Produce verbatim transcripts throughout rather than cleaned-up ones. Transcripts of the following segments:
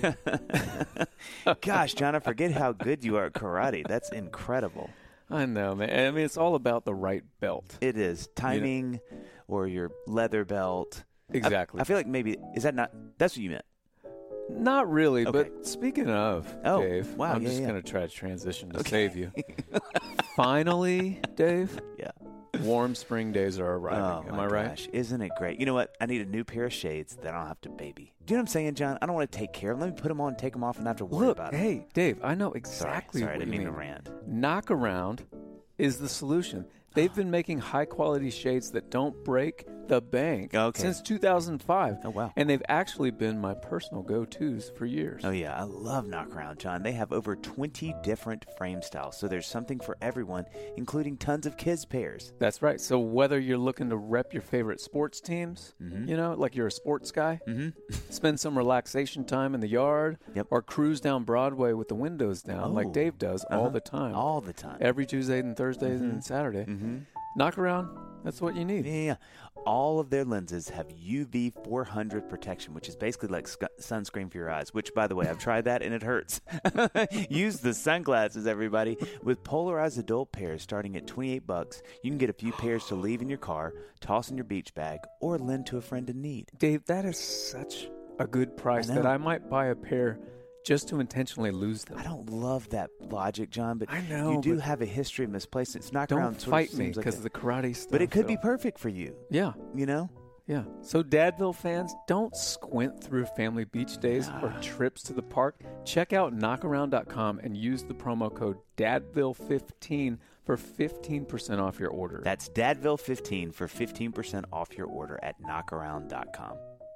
Gosh, John, I forget how good you are at karate. That's incredible. I know, man. I mean, it's all about the right belt. It is. Timing you know? or your leather belt. Exactly. I, I feel like maybe, is that not, that's what you meant? Not really, okay. but speaking of, oh, Dave, wow, I'm yeah, just yeah. going to try to transition to okay. save you. Finally, Dave, yeah. warm spring days are arriving. Oh, Am my I right? Gosh. Isn't it great? You know what? I need a new pair of shades that I don't have to baby. Do you know what I'm saying, John? I don't want to take care of them. Let me put them on, take them off, and not have to worry Look, about them. hey, Dave, I know exactly sorry, sorry, what I didn't you mean mean. to rant. Knock around is the solution. They've been making high-quality shades that don't break the bank okay. since two thousand five. Oh, wow. And they've actually been my personal go-tos for years. Oh, yeah. I love Knockaround, John. They have over twenty different frame styles, so there's something for everyone, including tons of kids' pairs. That's right. So whether you're looking to rep your favorite sports teams, mm-hmm. you know, like you're a sports guy, mm-hmm. spend some relaxation time in the yard, yep. or cruise down Broadway with the windows down oh. like Dave does uh-huh. all the time. All the time. Every Tuesday and Thursday mm-hmm. and Saturday. Mm-hmm. Knockaround, that's what you need. Yeah, yeah. All of their lenses have U V four hundred protection, which is basically like sc- sunscreen for your eyes, which, by the way, I've tried that and it hurts. Use the sunglasses, everybody. With polarized adult pairs starting at twenty-eight bucks, you can get a few pairs to leave in your car, toss in your beach bag, or lend to a friend in need. Dave, that is such a good price I that I might buy a pair just to intentionally lose them. I don't love that logic, John, but I know, you do have a history of misplacement. It's not don't fight me because like of the karate stuff. But it could though. be perfect for you. Yeah. You know? Yeah. So Dadville fans, don't squint through family beach days or trips to the park. Check out knockaround dot com and use the promo code Dadville fifteen for fifteen percent off your order. That's Dadville fifteen for fifteen percent off your order at knockaround dot com.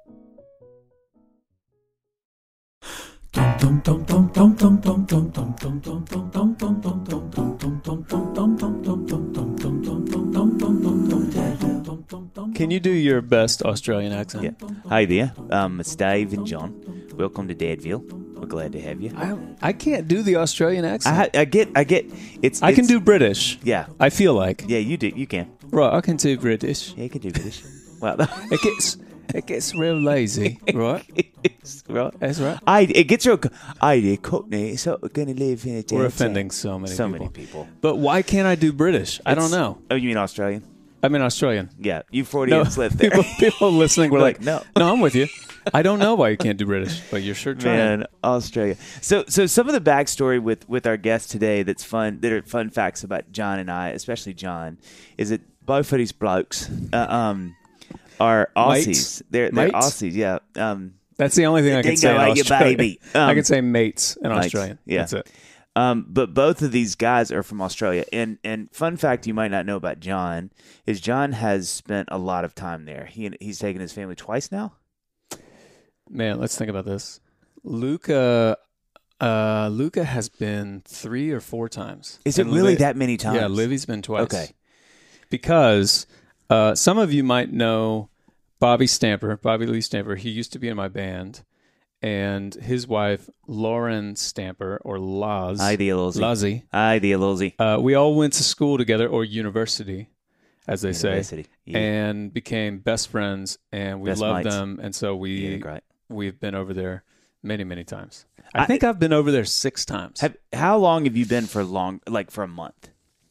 Can you do your best Australian accent? Yeah. Hi there. Um, it's Dave and John. Welcome to Dadville. We're glad to have you. I, I can't do the Australian accent. I, I get, I get. It's. I it's, can do British. Yeah. I feel like. Yeah, you do. You can. Right, I can do British. Yeah, you can do British. Well, it gets it gets real lazy, right? It's, right. That's right. I it gets real. I did Cockney. It's not going to live in a We're offending so many so people. many people. But why can't I do British? I don't It's- know. Oh, you mean Australian? I mean Australian. Yeah, you Freudians No, live there. people, people listening were like, Like, no. no, I'm with you. I don't know why you can't do British, but you're sure trying. Man, Australia. So, so some of the backstory with, with our guest today that's fun, that are fun facts about John and I, especially John, is that both of these blokes uh, um, are Aussies. Mates? They're, they're Mates? Aussies, yeah. Um, That's the only thing I can Dingo say in ate your Australian. baby. I Um, can say mates in mates, Australian. yeah. That's it. Um, but both of these guys are from Australia. And and fun fact you might not know about John is John has spent a lot of time there. He He's taken his family twice now. Man, let's think about this. Luca, uh, Luca has been three or four times. Is it And really Liv- that many times? Yeah, Livy's been twice. Okay. Because uh, some of you might know Bobby Stamper, Bobby Lee Stamper. He used to be in my band. And his wife, Lauren Stamper, or Laz. Ideology. Lazi. Ideology. Uh, we all went to school together, or university, as they University. say, Yeah. and became best friends, and we Best love mates. them. And so Yeah, we, great. we've been over there many, many times. I, I- think I've been over there six times. Have, how long have you been for long? Like for a month?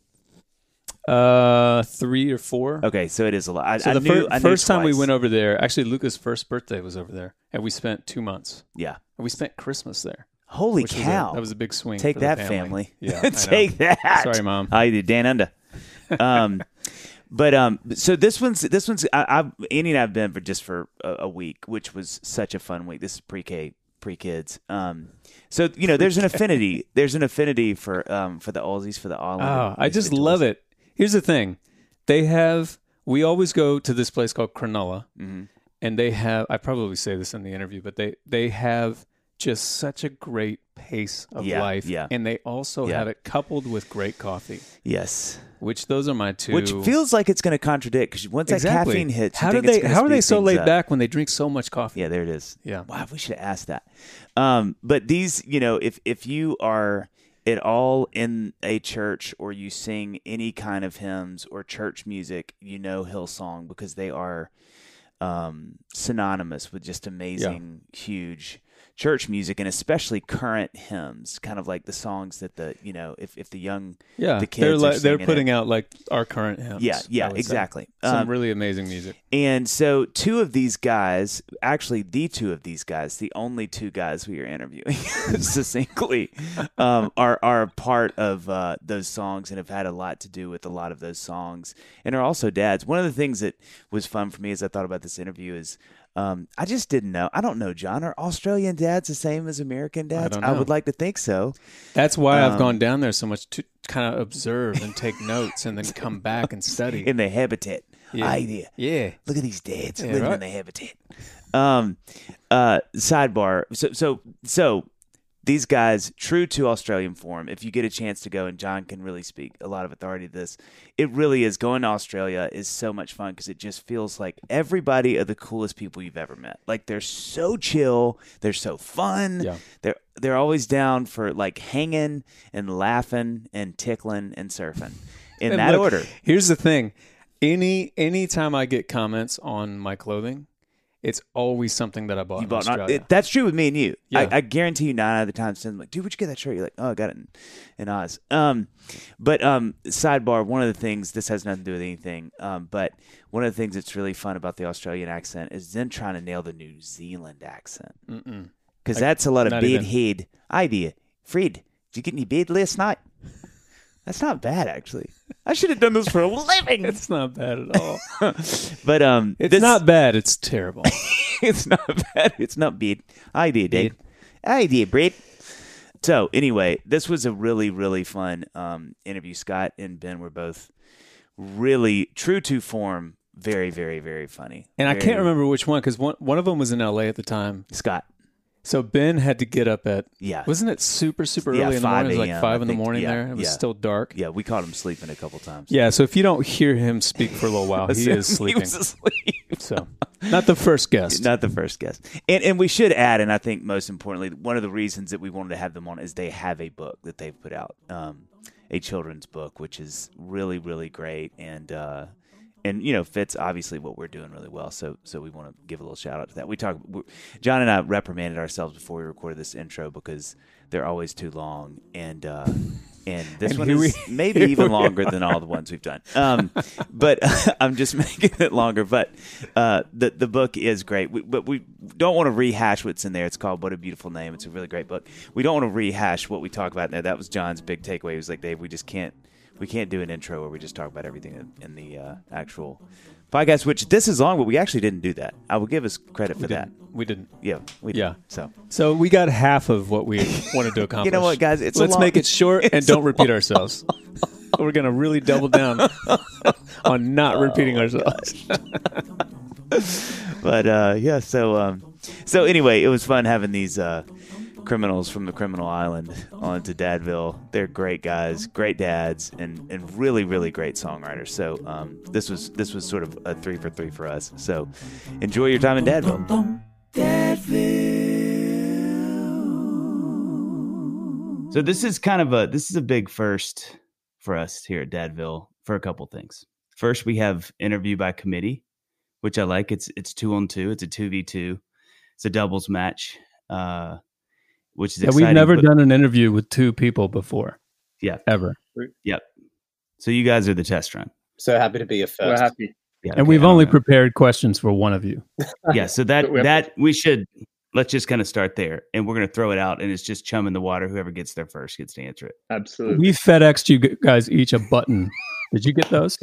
Uh, three or four. Okay, so it is a lot. I, So I the knew, fir- I knew first time we twice. went over there, actually Luca's first birthday was over there, and we spent two months. Yeah. And we spent Christmas there. Holy which was a- cow! that was a big swing. Take for the that, family. family. Yeah, I know. Take that. Sorry, Mom. I did Dan Under. Um, but um, so this one's this one's I, I've Andy and I've been for just for a, a week, which was such a fun week. This is pre-K, pre-kids. Um, so you know, there's an affinity. There's an affinity for um for the Aussies, for the Island. Oh, I just love it. Here's the thing. They have, we always go to this place called Cronulla, Mm-hmm. and they have, I probably say this in the interview, but they, they have just such a great pace of Yeah, life. yeah. And they also Yeah. have it coupled with great coffee, Yes. which those are my two. Which feels like it's going to contradict because once exactly. that caffeine hits, you how do think it's they, gonna how are they speed so things laid up. back when they drink so much coffee? Yeah, there it is. Yeah. Wow, we should have asked that. Um, but these, you know, if if you are at all in a church or you sing any kind of hymns or church music, you know Hillsong because they are um, synonymous with just amazing, huge church music, and especially current hymns, kind of like the songs that the you know if, if the young yeah the kids they're are like they're singing putting it. out like our current hymns. Yeah, yeah, I would say. exactly. Some Um, really amazing music. And so two of these guys, actually the two of these guys, the only two guys we are interviewing succinctly, um, are are a part of uh, those songs and have had a lot to do with a lot of those songs and are also dads. One of the things that was fun for me as I thought about this interview is um, I just didn't know. I don't know, John. Are Australian dads the same as American dads? I don't I know. would like to think so. That's why Um, I've gone down there so much to kind of observe and take notes and then come back and study. In their habitat. Yeah. Idea. Yeah. Look at these dads Yeah, living right. in their habitat. Um, uh, sidebar. So, so, so these guys, true to Australian form, if you get a chance to go, and John can really speak a lot of authority to this, it really is. Going to Australia is so much fun because it just feels like everybody are the coolest people you've ever met. Like they're so chill, they're so fun. Yeah. They're they're always down for like hanging and laughing and tickling and surfing in And that look, order. Here's the thing. Any anytime I get comments on my clothing, it's always something that I bought You in bought not, Australia. it, that's true with me and you. Yeah. I, I guarantee you nine out of the times, I'm like, dude, where'd you get that shirt? You're like, oh, I got it in, in Oz. Um, but um, sidebar, one of the things, this has nothing to do with anything, um, but one of the things that's really fun about the Australian accent is them trying to nail the New Zealand accent. Mm-mm. Because I- that's a lot of not bed even. head idea. Fred, did you get any bed last night? That's not bad, actually. I should have done this for a living. It's not bad at all. But um, It's this- not bad. It's terrible. it's not bad. It's not bad. Idea, Dave. Idea, Brett. So anyway, this was a really, really fun um, interview. Scott and Ben were both really true to form. Very, very, very funny. And I Very- can't remember which one because one, one of them was in L A at the time. Scott. So Ben had to get up at, Yeah. wasn't it super, super Yeah, early in the five morning? It was a.m., like five I in the think. morning Yeah, there. It was yeah. still dark. Yeah, we caught him sleeping a couple times. Yeah, so if you don't hear him speak for a little while, he is He sleeping. was asleep. So, not the first guest. Not the first guest. And and we should add, and I think most importantly, one of the reasons that we wanted to have them on is they have a book that they've put out, um, a children's book, which is really, really great. And, uh, and you know, fits obviously what we're doing really well. So so we want to give a little shout out to that. We talk, we, John and I reprimanded ourselves before we recorded this intro because they're always too long. And, uh, and this And one here is we- maybe here even we longer than all the ones we've done. Um, but I'm just making it longer. But uh, the the book is great. We, but we don't want to rehash what's in there. It's called What a Beautiful Name. It's a really great book. We don't want to rehash what we talk about in there. That was John's big takeaway. He was like, Dave, we just can't we can't do an intro where we just talk about everything in, in the uh, actual podcast. Which this is long, but we actually didn't do that. I will give us credit for we that. didn't. We didn't. Yeah, we did. Yeah. So So we got half of what we wanted to accomplish. you know what, guys? It's a Let's long- make it short and it's a don't repeat ourselves. We're going to really double down on not repeating ourselves. But uh, yeah, so um, so anyway, it was fun having these uh, criminals from the criminal island on to Dadville. They're great guys, great dads, and, and really really great songwriters. So um, this was this was sort of a three for three for us. So enjoy your time in Dadville. So this is kind of a this is a big first for us here at Dadville for a couple things. First, we have interview by committee, which I like. It's it's two on two. It's a two v two. It's a doubles match, uh, which is Yeah, exciting. we've never but- done an interview with two people before. Yeah. Ever. Yep. So you guys are the test run. So happy to be a We're first. happy. Yeah, And okay, we've I don't only know. prepared questions for one of you. Yeah. So that We have- that we should let's just kind of start there, and we're gonna throw it out, and it's just chum in the water. Whoever gets there first gets to answer it. Absolutely. We FedExed you guys each a button. Did you get those?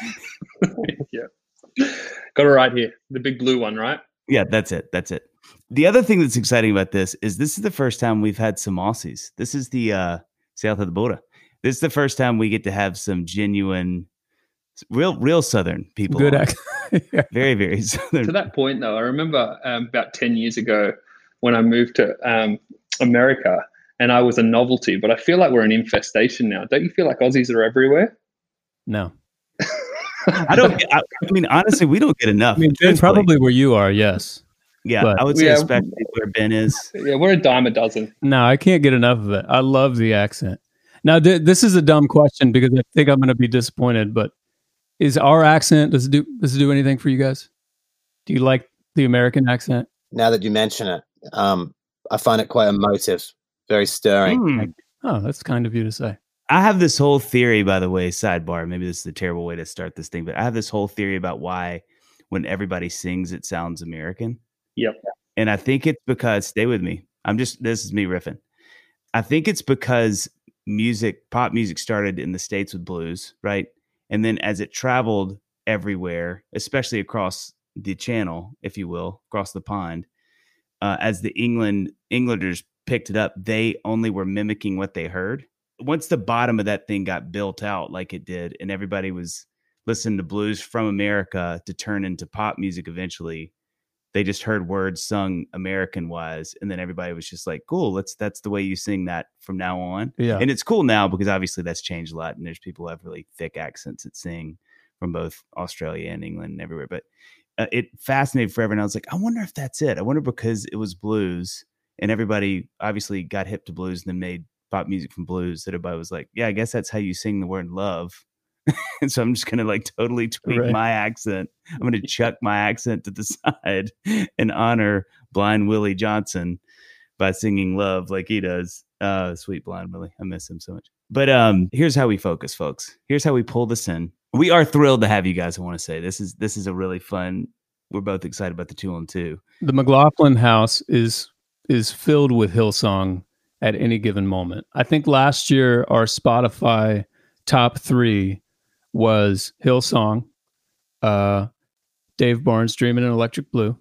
yeah. Got it right here. The big blue one, right? Yeah, that's it. That's it. The other thing that's exciting about this is this is the first time we've had some Aussies. This is the uh, south of the border. This is the first time we get to have some genuine, real, real Southern people. Good on. act. Yeah. Very, very Southern. To that point, though, I remember um, about ten years ago when I moved to um, America and I was a novelty, but I feel like we're an infestation now. Don't you feel like Aussies are everywhere? No. I don't. Get, I, I mean, honestly, we don't get enough. I mean, Ben, truthfully. probably where you are, yes. Yeah, but- I would say Yeah. especially where Ben is. Yeah, we're a dime a dozen. No, I can't get enough of it. I love the accent. Now, th- this is a dumb question because I think I'm going to be disappointed, but is our accent, does it do, does it do anything for you guys? Do you like the American accent? Now that you mention it, um, I find it quite emotive, very stirring. Mm. Oh, that's kind of you to say. I have this whole theory, by the way, sidebar. Maybe this is a terrible way to start this thing, but I have this whole theory about why when everybody sings, it sounds American. Yep. And I think it's because, stay with me. I'm just, this is me riffing. I think it's because music, pop music started in the States with blues, right? And then as it traveled everywhere, especially across the channel, if you will, across the pond, uh, as the England Englanders picked it up, they only were mimicking what they heard. Once the bottom of that thing got built out like it did, and everybody was listening to blues from America to turn into pop music eventually, they just heard words sung American wise. And then everybody was just like, cool, let's, that's the way you sing that from now on. Yeah. And it's cool now because obviously that's changed a lot. And there's people who have really thick accents that sing from both Australia and England and everywhere. But uh, it fascinated forever. And I was like, I wonder if that's it. I wonder because it was blues and everybody obviously got hip to blues and then made pop music from blues, that everybody was like, yeah, I guess that's how you sing the word love. And so I'm just going to like totally tweak Right. my accent. I'm going to chuck my accent to the side and honor Blind Willie Johnson by singing love like he does. Uh, sweet Blind Willie. I miss him so much. But um, here's how we focus, folks. Here's how we pull this in. We are thrilled to have you guys. I want to say this is this is a really fun. We're both excited about the two on two. The McLaughlin house is is filled with Hillsong at any given moment. I think last year our Spotify top three was Hillsong, uh, Dave Barnes, Dreamin' in Electric Blue,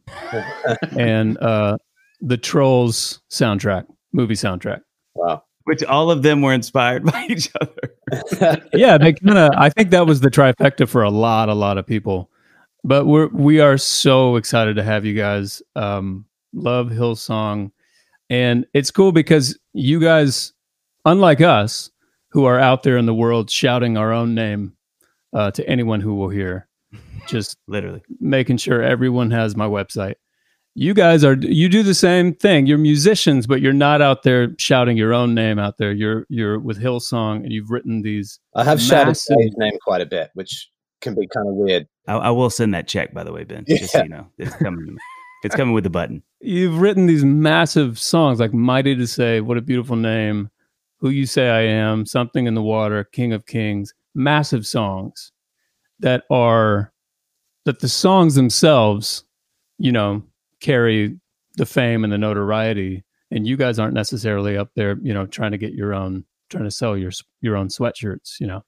and uh, the Trolls soundtrack, movie soundtrack. Wow. Which all of them were inspired by each other. Yeah, they kind of. I think that was the trifecta for a lot, a lot of people. But we're we are so excited to have you guys. Um, love Hillsong, and it's cool because you guys, unlike us, who are out there in the world shouting our own name uh, to anyone who will hear, just Literally. making sure everyone has my website. You guys are, you do the same thing. You're musicians, but you're not out there shouting your own name out there. You're, you're with Hillsong and you've written these. I have shouted massive- his name quite a bit, which can be kind of weird. I, I will send that check, by the way, Ben. Just so Yeah. you know, it's coming. It's coming with the button. You've written these massive songs like Mighty to Say, What a Beautiful Name, Who You Say I Am, Something in the Water, King of Kings, massive songs that are, that the songs themselves, you know, carry the fame and the notoriety, and you guys aren't necessarily up there, you know, trying to get your own, trying to sell your your own sweatshirts, you know.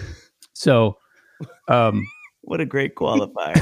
So, um, What a great qualifier.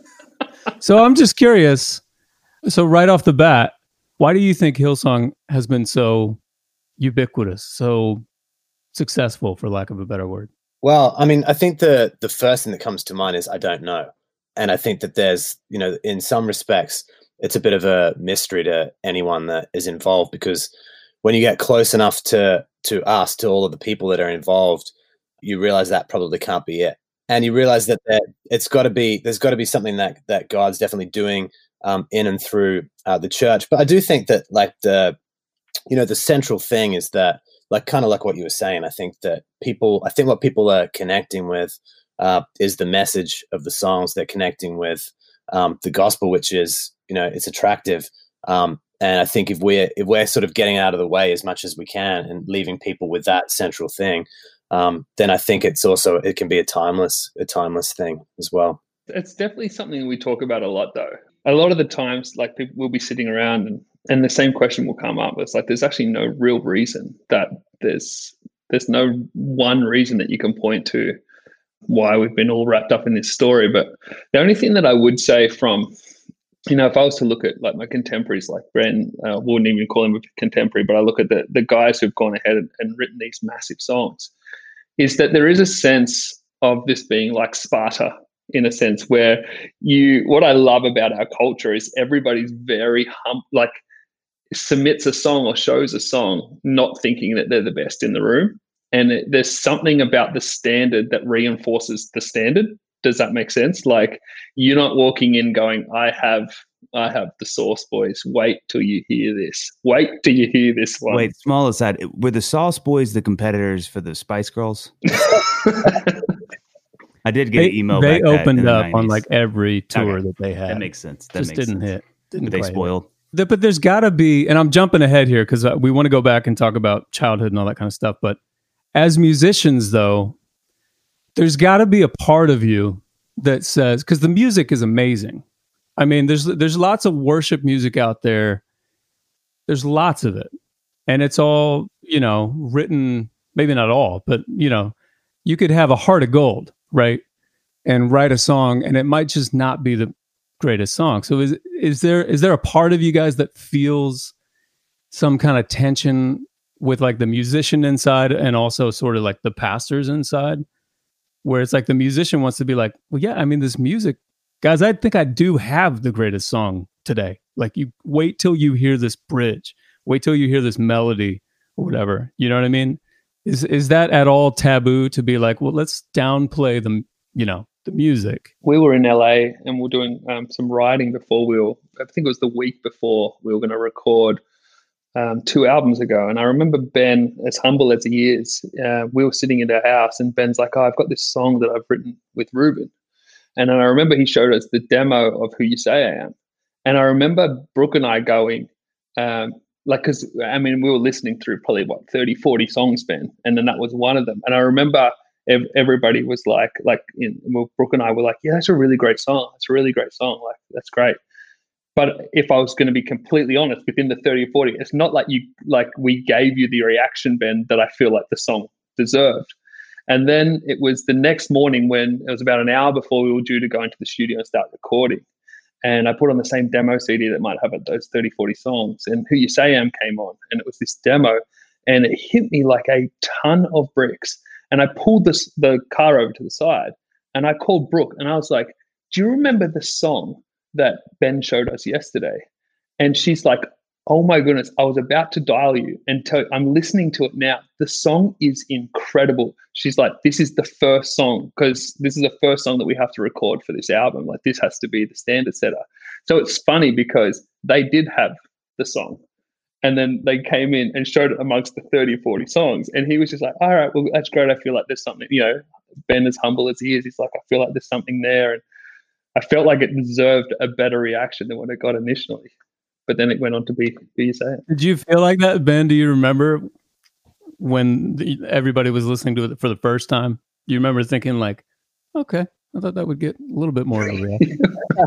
so I'm just curious. So right off the bat, why do you think Hillsong has been so ubiquitous, so successful, for lack of a better word? Well, I mean, I think the the first thing that comes to mind is I don't know. And I think that there's, you know, in some respects, it's a bit of a mystery to anyone that is involved, because when you get close enough to to us, to all of the people that are involved, you realize that probably can't be it. And you realize that there, it's got to be, there's got to be something that that God's definitely doing um, in and through uh, the church. But I do think that, like, the, you know, the central thing is that, like, kind of like what you were saying, I think that people, I think what people are connecting with uh, is the message of the songs. They're connecting with um, the gospel, which is, you know, it's attractive. Um, and I think if we're, if we're sort of getting out of the way as much as we can and leaving people with that central thing, um, then I think it's also, it can be a timeless, a timeless thing as well. It's definitely something we talk about a lot, though. A lot of the times, like, people will be sitting around and, and the same question will come up. It's like, there's actually no real reason that there's, there's no one reason that you can point to why we've been all wrapped up in this story. But the only thing that I would say from, you know, if I was to look at, like, my contemporaries, like Bren, uh, wouldn't even call him a contemporary, but I look at the, the guys who've gone ahead and, and written these massive songs, is that there is a sense of this being like Sparta, in a sense, where you, what I love about our culture is everybody's very hum, like submits a song or shows a song, not thinking that they're the best in the room. And it, there's something about the standard that reinforces the standard. Does that make sense? Like, you're not walking in going, I have, I have the Sauce Boys. Wait till you hear this. Wait till you hear this one. Wait, small aside. Were the Sauce Boys the competitors for the Spice Girls? I did get They, an email they back that in opened the up on nineties. like every tour Okay. that they had. That makes sense. That Just makes didn't sense. hit. Didn't Were they quite hit. spoiled? the, but there's got to be, and I'm jumping ahead here because we want to go back and talk about childhood and all that kind of stuff. But as musicians, though, there's got to be a part of you that says, because the music is amazing. I mean, there's there's lots of worship music out there. There's lots of it, and it's all, you know, written. Maybe not all, but you know, you could have a heart of gold, right? And write a song, and it might just not be the greatest song. So is is there is there a part of you guys that feels some kind of tension with like the musician inside and also sort of like the pastors inside, where it's like the musician wants to be like, well, yeah, I mean, this music, guys, I think I do have the greatest song today. Like, you wait till you hear this bridge, wait till you hear this melody or whatever. You know what I mean? Is is that at all taboo to be like, well, let's downplay the, you know, the music? We were in L A and we were doing um, some writing before we were, I think it was the week before we were going to record um, two albums ago. And I remember Ben, as humble as he is, uh, we were sitting in our house and Ben's like, oh, I've got this song that I've written with Ruben. And then I remember he showed us the demo of Who You Say I Am. And I remember Brooke and I going, um, like, because, I mean, we were listening through probably, what, thirty, forty songs, Ben, and then that was one of them. And I remember ev- everybody was like, like, in, well, Brooke and I were like, yeah, that's a really great song. It's a really great song. Like, that's great. But if I was going to be completely honest, within the thirty or forty, it's not like you, like we gave you the reaction, Ben, that I feel like the song deserved. And then it was the next morning when it was about an hour before we were due to go into the studio and start recording. And I put on the same demo C D that might have those thirty, forty songs. And Who You Say I Am came on. And it was this demo. And it hit me like a ton of bricks. And I pulled this, the car over to the side. And I called Brooke. And I was like, do you remember the song that Ben showed us yesterday? And she's like, oh my goodness, I was about to dial you and tell you, I'm listening to it now. The song is incredible. She's like, this is the first song, because this is the first song that we have to record for this album. Like, this has to be the standard setter. So it's funny because they did have the song and then they came in and showed it amongst the thirty or forty songs. And he was just like, all right, well, that's great. I feel like there's something, you know, Ben, as humble as he is, he's like, I feel like there's something there. And I felt like it deserved a better reaction than what it got initially. But then it went on to be Who You Say It. Did you feel like that, Ben? Do you remember when the, everybody was listening to it for the first time? You remember thinking like, okay, I thought that would get a little bit more of a reaction.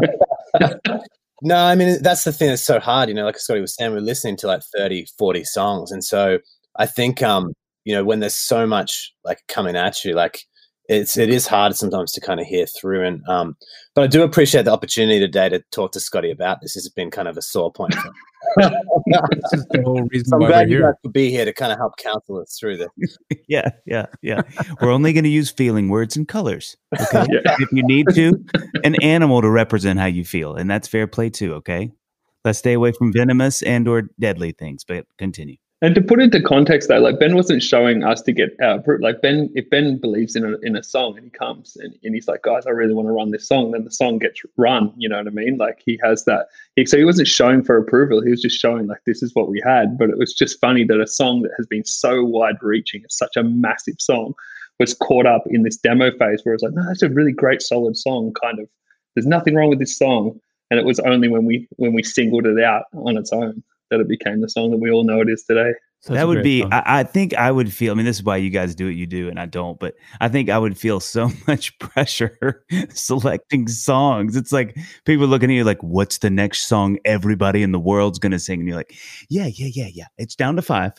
No, I mean, that's the thing that's so hard. You know, like Scotty was saying, we're listening to like thirty, forty songs. And so I think, um, you know, when there's so much like coming at you, like it's, it is hard sometimes to kind of hear through. And, um, but I do appreciate the opportunity today to talk to Scotty about this. This has been kind of a sore point. This is the whole reason so I'm why glad we're you here. guys could be here to kind of help counsel us through this. Yeah, yeah, yeah. We're only going to use feeling words and colors. Okay. Yeah. If you need to, an animal to represent how you feel, and that's fair play too. Okay. Let's stay away from venomous and or deadly things, but continue. And to put into context, though, like Ben wasn't showing us to get our proof. Like Ben, if Ben believes in a, in a song and he comes and, and he's like, guys, I really want to run this song, then the song gets run. You know what I mean? Like he has that. He, so he wasn't showing for approval. He was just showing like, this is what we had. But it was just funny that a song that has been so wide reaching, it's such a massive song, was caught up in this demo phase where it's like, no, that's a really great, solid song. Kind of, there's nothing wrong with this song. And it was only when we when we singled it out on its own that it became the song that we all know it is today. Such that a would great be, song. I, I think I would feel, I mean, this is why you guys do what you do and I don't, but I think I would feel so much pressure selecting songs. It's like people looking at you like, what's the next song everybody in the world's going to sing? And you're like, yeah, yeah, yeah, yeah. It's down to five.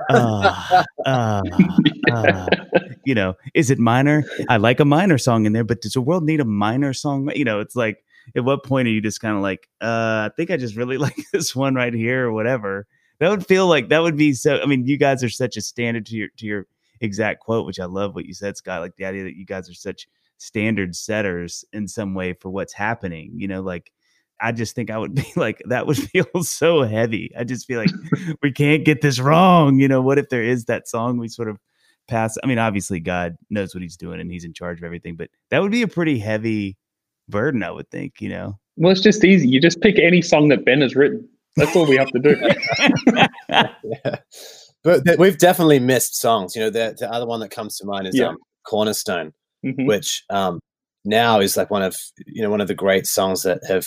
Uh, uh, uh, you know, is it minor? I like a minor song in there, but does the world need a minor song? You know, it's like, at what point are you just kind of like, uh, I think I just really like this one right here or whatever. That would feel like that would be so. I mean, you guys are such a standard to your to your exact quote, which I love what you said, Scott. Like the idea that you guys are such standard setters in some way for what's happening. You know, like I just think I would be like that would feel so heavy. I just feel like we can't get this wrong. You know, what if there is that song we sort of pass? I mean, obviously God knows what He's doing and He's in charge of everything, but that would be a pretty heavy burden, I would think, you know. Well, it's just easy. You just pick any song that Ben has written. That's all we have to do. Yeah. But th- we've definitely missed songs. You know, the, the other one that comes to mind is Yeah. um, Cornerstone, Mhm. which um, now is like one of, you know, one of the great songs that have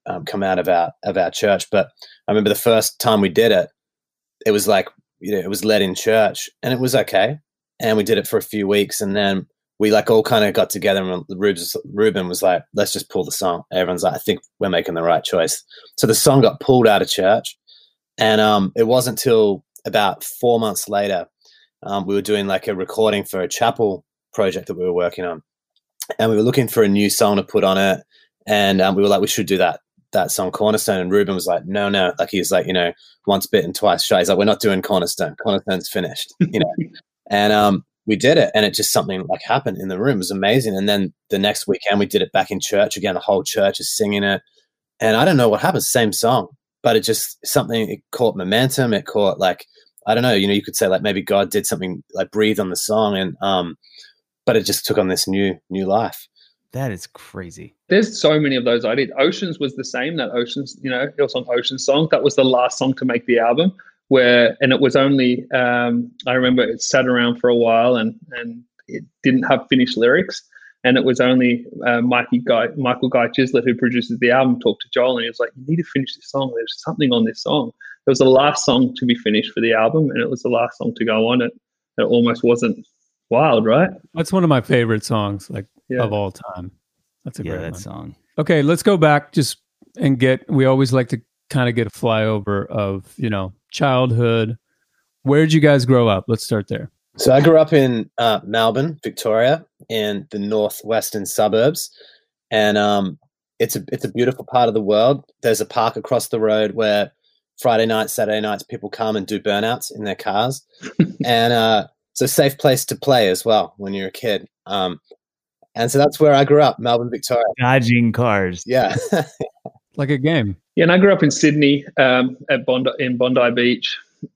um, come out of our of our church. But I remember the first time we did it, it was like, you know, it was led in church, and it was okay. And we did it for a few weeks, and then we like all kind of got together, and Ruben was like, let's just pull the song. Everyone's like, I think we're making the right choice. So the song got pulled out of church. And um, it wasn't until about four months later, um, we were doing like a recording for a chapel project that we were working on. And we were looking for a new song to put on it. And um, we were like, we should do that that song Cornerstone. And Ruben was like, no, no. Like he's like, you know, once bitten, twice shy. He's like, we're not doing Cornerstone. Cornerstone's finished, you know. And um, we did it. And it just something like happened in the room. It was amazing. And then the next weekend we did it back in church again. The whole church is singing it. And I don't know what happened. Same song. But it just something, it caught momentum. It caught like, I don't know, you know, you could say like maybe God did something like breathe on the song. And, um, but it just took on this new, new life. That is crazy. There's so many of those ideas. Oceans was the same, that Oceans, you know, Hillsong Ocean song. That was the last song to make the album where, and it was only, um, I remember it sat around for a while and, and it didn't have finished lyrics. And it was only uh, Mikey Guy, Michael Guy Chislett, who produces the album, talked to Joel, and he was like, you need to finish this song. There's something on this song. It was the last song to be finished for the album, and it was the last song to go on it. It almost wasn't wild, right? That's one of my favorite songs, like, Yeah. of all time. That's a Yeah, great that one. song. Okay, let's go back just and get, we always like to kind of get a flyover of, you know, childhood. Where did you guys grow up? Let's start there. So I grew up in uh, Melbourne, Victoria, in the northwestern suburbs, and um, it's a it's a beautiful part of the world. There's a park across the road where Friday nights, Saturday nights, people come and do burnouts in their cars, and uh, it's a safe place to play as well when you're a kid. Um, and so that's where I grew up, Melbourne, Victoria. Dodging cars. Yeah, Like a game. Yeah, and I grew up in Sydney um, at Bondi, in Bondi Beach.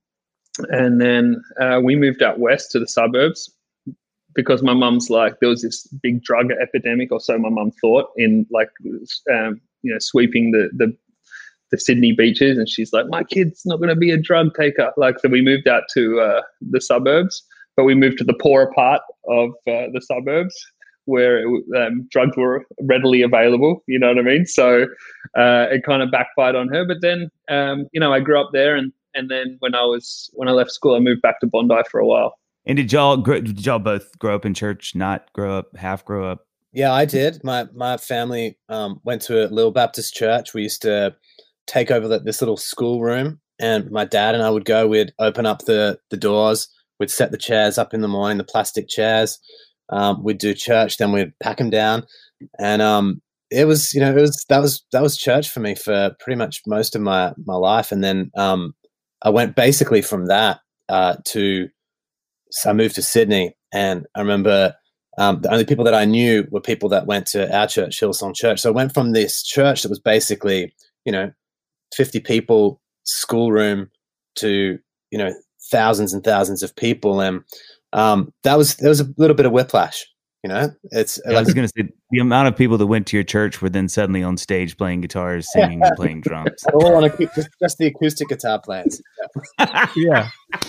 And then uh, we moved out west to the suburbs because my mum's like, there was this big drug epidemic, or so my mum thought, in like, um, you know, sweeping the, the the Sydney beaches. And she's like, my kid's not going to be a drug taker. Like, so we moved out to uh, the suburbs, but we moved to the poorer part of uh, the suburbs where it, um, drugs were readily available. You know what I mean? So uh, it kind of backfired on her. But then, um, you know, I grew up there, and And then when I was when I left school, I moved back to Bondi for a while. And did y'all grow, did y'all both grow up in church? Not grow up, half grow up? yeah, I did. My my family um, went to a little Baptist church. We used to take over the, this little school room, and my dad and I would go. We'd open up the the doors. We'd set the chairs up in the morning, the plastic chairs. Um, we'd do church, then we'd pack them down, and um, it was you know it was that was that was church for me for pretty much most of my my life, and then. Um, I went basically from that uh, to, so I moved to Sydney, and I remember um, the only people that I knew were people that went to our church, Hillsong Church. So I went from this church that was basically, you know, fifty people, schoolroom, to, you know, thousands and thousands of people. And um, that was, there was a little bit of whiplash. You know, it's Yeah, I was going to say the amount of people that went to your church were then suddenly on stage playing guitars, singing, and playing drums. all on a, just, just the acoustic guitar players. Yeah.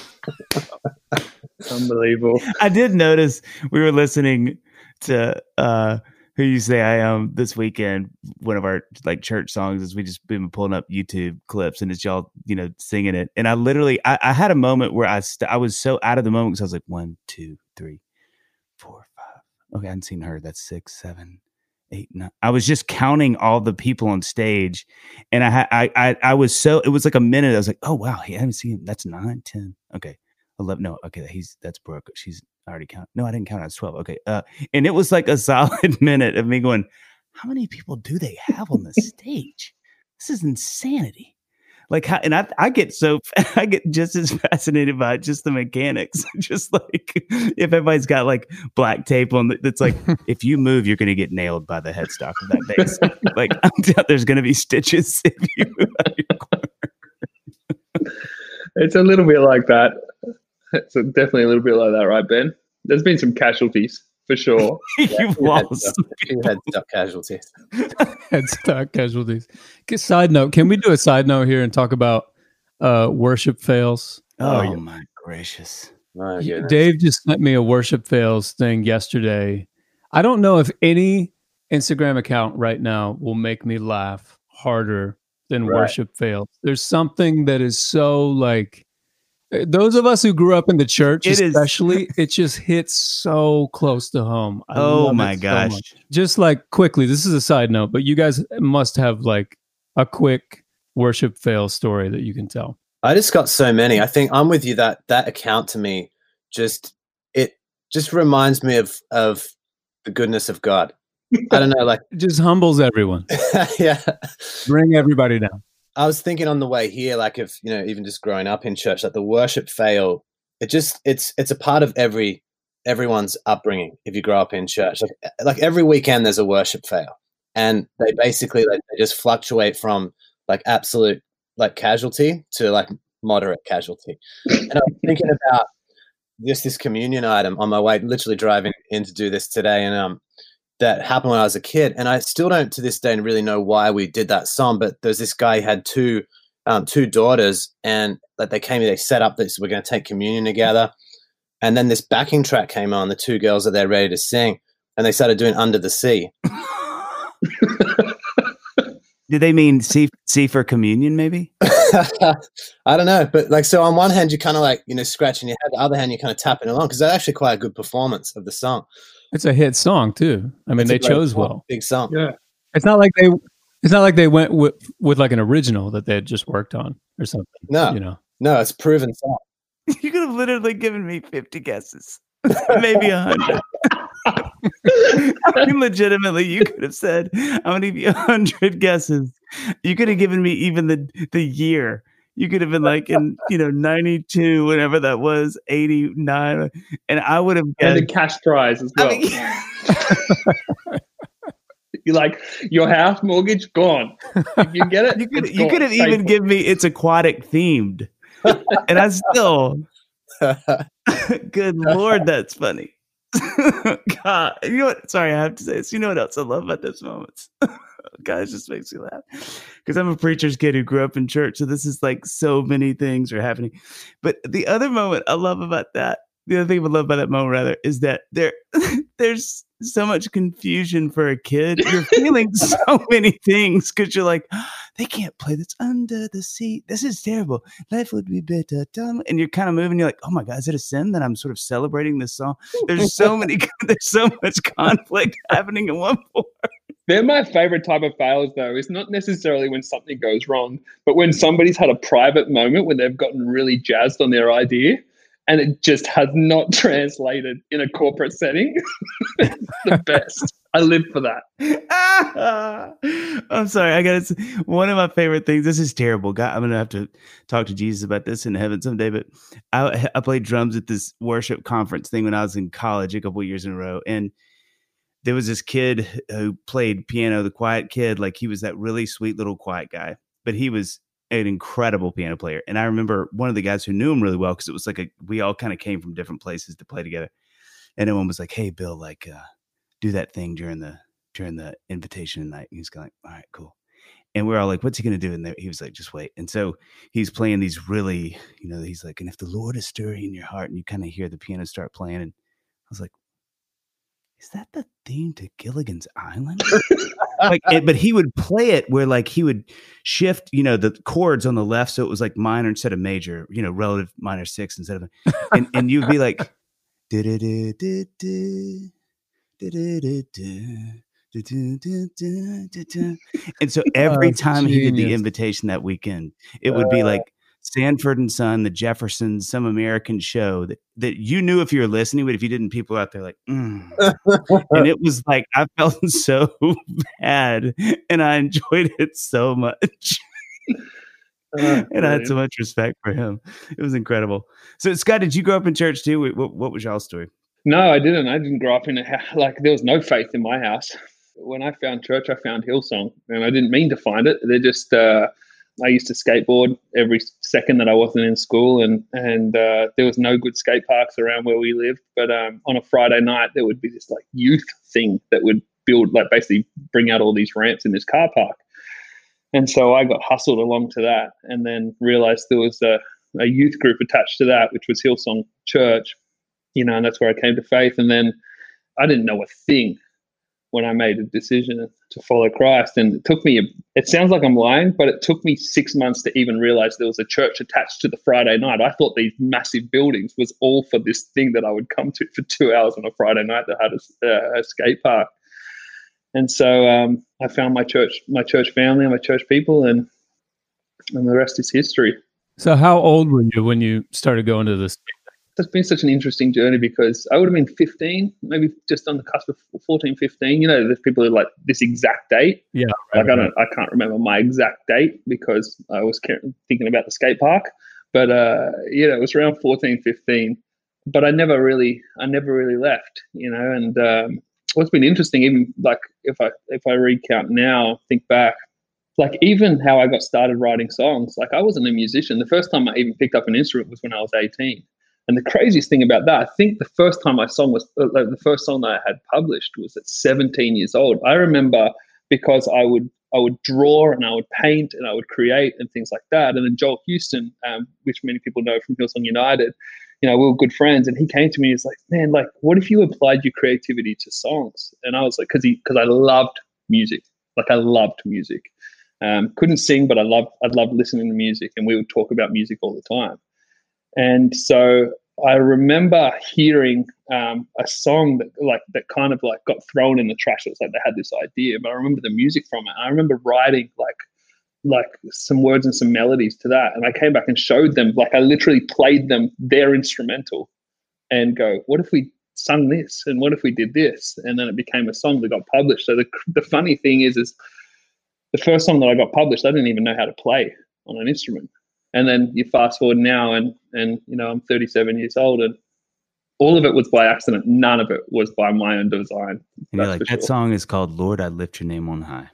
Unbelievable. I did notice we were listening to uh, Who You Say I Am this weekend. One of our like church songs is we just been pulling up YouTube clips, and it's y'all, you know, singing it. And I literally, I, I had a moment where I st- I was so out of the moment because I was like, one, two, three, four, five. Okay, I hadn't seen her. That's six, seven, eight, nine. I was just counting all the people on stage, and I had, I, I, I was so. It was like a minute. I was like, oh wow, I haven't seen him. That's nine, ten. Okay, eleven. No, okay, he's that's Brooke. She's already counted. No, I didn't count. I was twelve. Okay, uh, and it was like a solid minute of me going, how many people do they have on the stage? This is insanity. Like, how, and I, I get so, I get just as fascinated by just the mechanics. Just like if everybody's got like black tape on, the, it's like if you move, you're going to get nailed by the headstock of that bass. Like, I'm telling, there's going to be stitches if you move out of your corner. It's a little bit like that. It's a, definitely a little bit like that, right, Ben? There's been some casualties for sure. You've lost. Two headstock casualties. Headstock casualties. Okay, side note, can we do a side note here and talk about uh, worship fails? Oh, yeah. my gracious. My Yeah, goodness. Dave just sent me a worship fails thing yesterday. I don't know if any Instagram account right now will make me laugh harder than Right. worship fails. There's something that is so like, those of us who grew up in the church, It is- especially, it just hits so close to home. I Oh love my it so gosh. much. Just like quickly, this is a side note, but you guys must have like a quick worship fail story that you can tell. I just got so many. I think I'm with you that that account to me just it just reminds me of of the goodness of God. I don't know, like It just humbles everyone. yeah. Bring everybody down. I was thinking on the way here, like if you know, even just growing up in church, like the worship fail, it just it's it's a part of every everyone's upbringing. If you grow up in church, like like every weekend there's a worship fail, and they basically like they just fluctuate from like absolute like casualty to like moderate casualty. And I was thinking about just this communion item on my way, literally driving in to do this today, and um. that happened when I was a kid. And I still don't to this day really know why we did that song, but there's this guy who had two um, two daughters, and like they came, they set up this, we're going to take communion together. And then this backing track came on, the two girls are there ready to sing, and they started doing Under the Sea. Did they mean C, C for communion, maybe? I don't know. But like, so on one hand, you're kind of like, you know, scratching your head. The other hand, you're kind of tapping along because that's actually quite a good performance of the song. It's a hit song too. I mean, It's they a great chose song, well. Big song. Yeah. It's not like they. It's not like they went with with like an original that they had just worked on or something. No. You know. No, it's proven song. You could have literally given me fifty guesses, maybe a hundred. I mean, legitimately, you could have said, "I'm going to give you a hundred guesses." You could have given me even the the year. You could have been like in, you know, ninety-two, whatever that was, eighty-nine, and I would have And guessed. the cash prize as well. I mean, You're like, your house mortgage gone. If you get it, you could it's you gone. could have Pay even for it. given me it's aquatic themed, and I still. Good Lord, that's funny. God, you know what? Sorry, I have to say this. You know what else I love about those moments? God, it just makes me laugh because I'm a preacher's kid who grew up in church. So this is like so many things are happening. But the other moment I love about that, the other thing I love about that moment rather, is that there, there's so much confusion for a kid. You're feeling so many things because you're like, they can't play this Under the Sea. This is terrible. Life would be better. Dumb. And you're kind of moving. You're like, oh my God, is it a sin that I'm sort of celebrating this song? There's so many, there's so much conflict happening in one part. They're my favorite type of fails, though. It's not necessarily when something goes wrong, but when somebody's had a private moment when they've gotten really jazzed on their idea and it just has not translated in a corporate setting. It's the best. I live for that. I'm sorry. I got it. One of my favorite things. This is terrible. God, I'm going to have to talk to Jesus about this in heaven someday. But I, I played drums at this worship conference thing when I was in college a couple of years in a row. And there was this kid who played piano, the quiet kid. Like he was that really sweet little quiet guy, but he was an incredible piano player. And I remember one of the guys who knew him really well, because it was like a, we all kind of came from different places to play together. And everyone was like, hey, Bill, like, uh, do that thing during the, during the invitation night. And he's going like, all right, cool. And we're all like, what's he going to do? And there, he was like, just wait. And so he's playing these really, you know, he's like, and if the Lord is stirring in your heart, and you kind of hear the piano start playing. And I was like, is that the theme to Gilligan's Island? Like, it, but he would play it where like he would shift, you know, the chords on the left. So it was like minor instead of major, you know, relative minor six instead of, and, and you'd be like, and so every Oh, time he did the genius. invitation that weekend, it would be like Sanford and Son, the Jeffersons, some American show that, that you knew if you were listening, but if you didn't, people out there like, mm. And it was like, I felt so bad and I enjoyed it so much. And I had so much respect for him. It was incredible. So Scott, did you grow up in church too? What, what was y'all's story? No, I didn't. I didn't grow up in a house. Like, there was no faith in my house. When I found church, I found Hillsong, and I didn't mean to find it. They're just, uh, I used to skateboard every second that I wasn't in school, and and uh, there was no good skate parks around where we lived. But um, on a Friday night, there would be this like youth thing that would build, like basically bring out all these ramps in this car park. And so I got hustled along to that, and then realized there was a, a youth group attached to that, which was Hillsong Church, you know, and that's where I came to faith. And then I didn't know a thing when I made a decision to follow Christ. And it took me, it sounds like I'm lying, but it took me six months to even realize there was a church attached to the Friday night. I thought these massive buildings was all for this thing that I would come to for two hours on a Friday night that had a, uh, a skate park. And so um, I found my church, my church family and my church people, and and the rest is history. So how old were you when you started going to this? It's been such an interesting journey because I would have been fifteen, maybe just on the cusp of fourteen, fifteen. You know, there's people who are like this exact date. Yeah. Right, like I don't, I can't remember my exact date because I was thinking about the skate park. But uh, you know, it was around fourteen, fifteen. But I never really, I never really left. You know, and um, what's been interesting, even like if I if I recount now, think back, like even how I got started writing songs. Like I wasn't a musician. The first time I even picked up an instrument was when I was eighteen. And the craziest thing about that, I think the first time my song was, uh, the first song that I had published was at seventeen years old. I remember because I would I would draw and I would paint and I would create and things like that. And then Joel Houston, um, which many people know from Hillsong United, you know, we were good friends. And he came to me and was like, man, like, what if you applied your creativity to songs? And I was like, because he because I loved music. Like I loved music. Um, couldn't sing, but I loved I loved listening to music, and we would talk about music all the time. And so I remember hearing um, a song that like that kind of like got thrown in the trash. It was like they had this idea, but I remember the music from it. I remember writing like like some words and some melodies to that. And I came back and showed them, like I literally played them their instrumental and go, what if we sung this? And what if we did this? And then it became a song that got published. So the the funny thing is, is the first song that I got published, I didn't even know how to play on an instrument. And then you fast forward now and, and, you know, I'm thirty-seven years old, and all of it was by accident. None of it was by my own design. And you're like, that sure. song is called Lord, I Lift Your Name on High.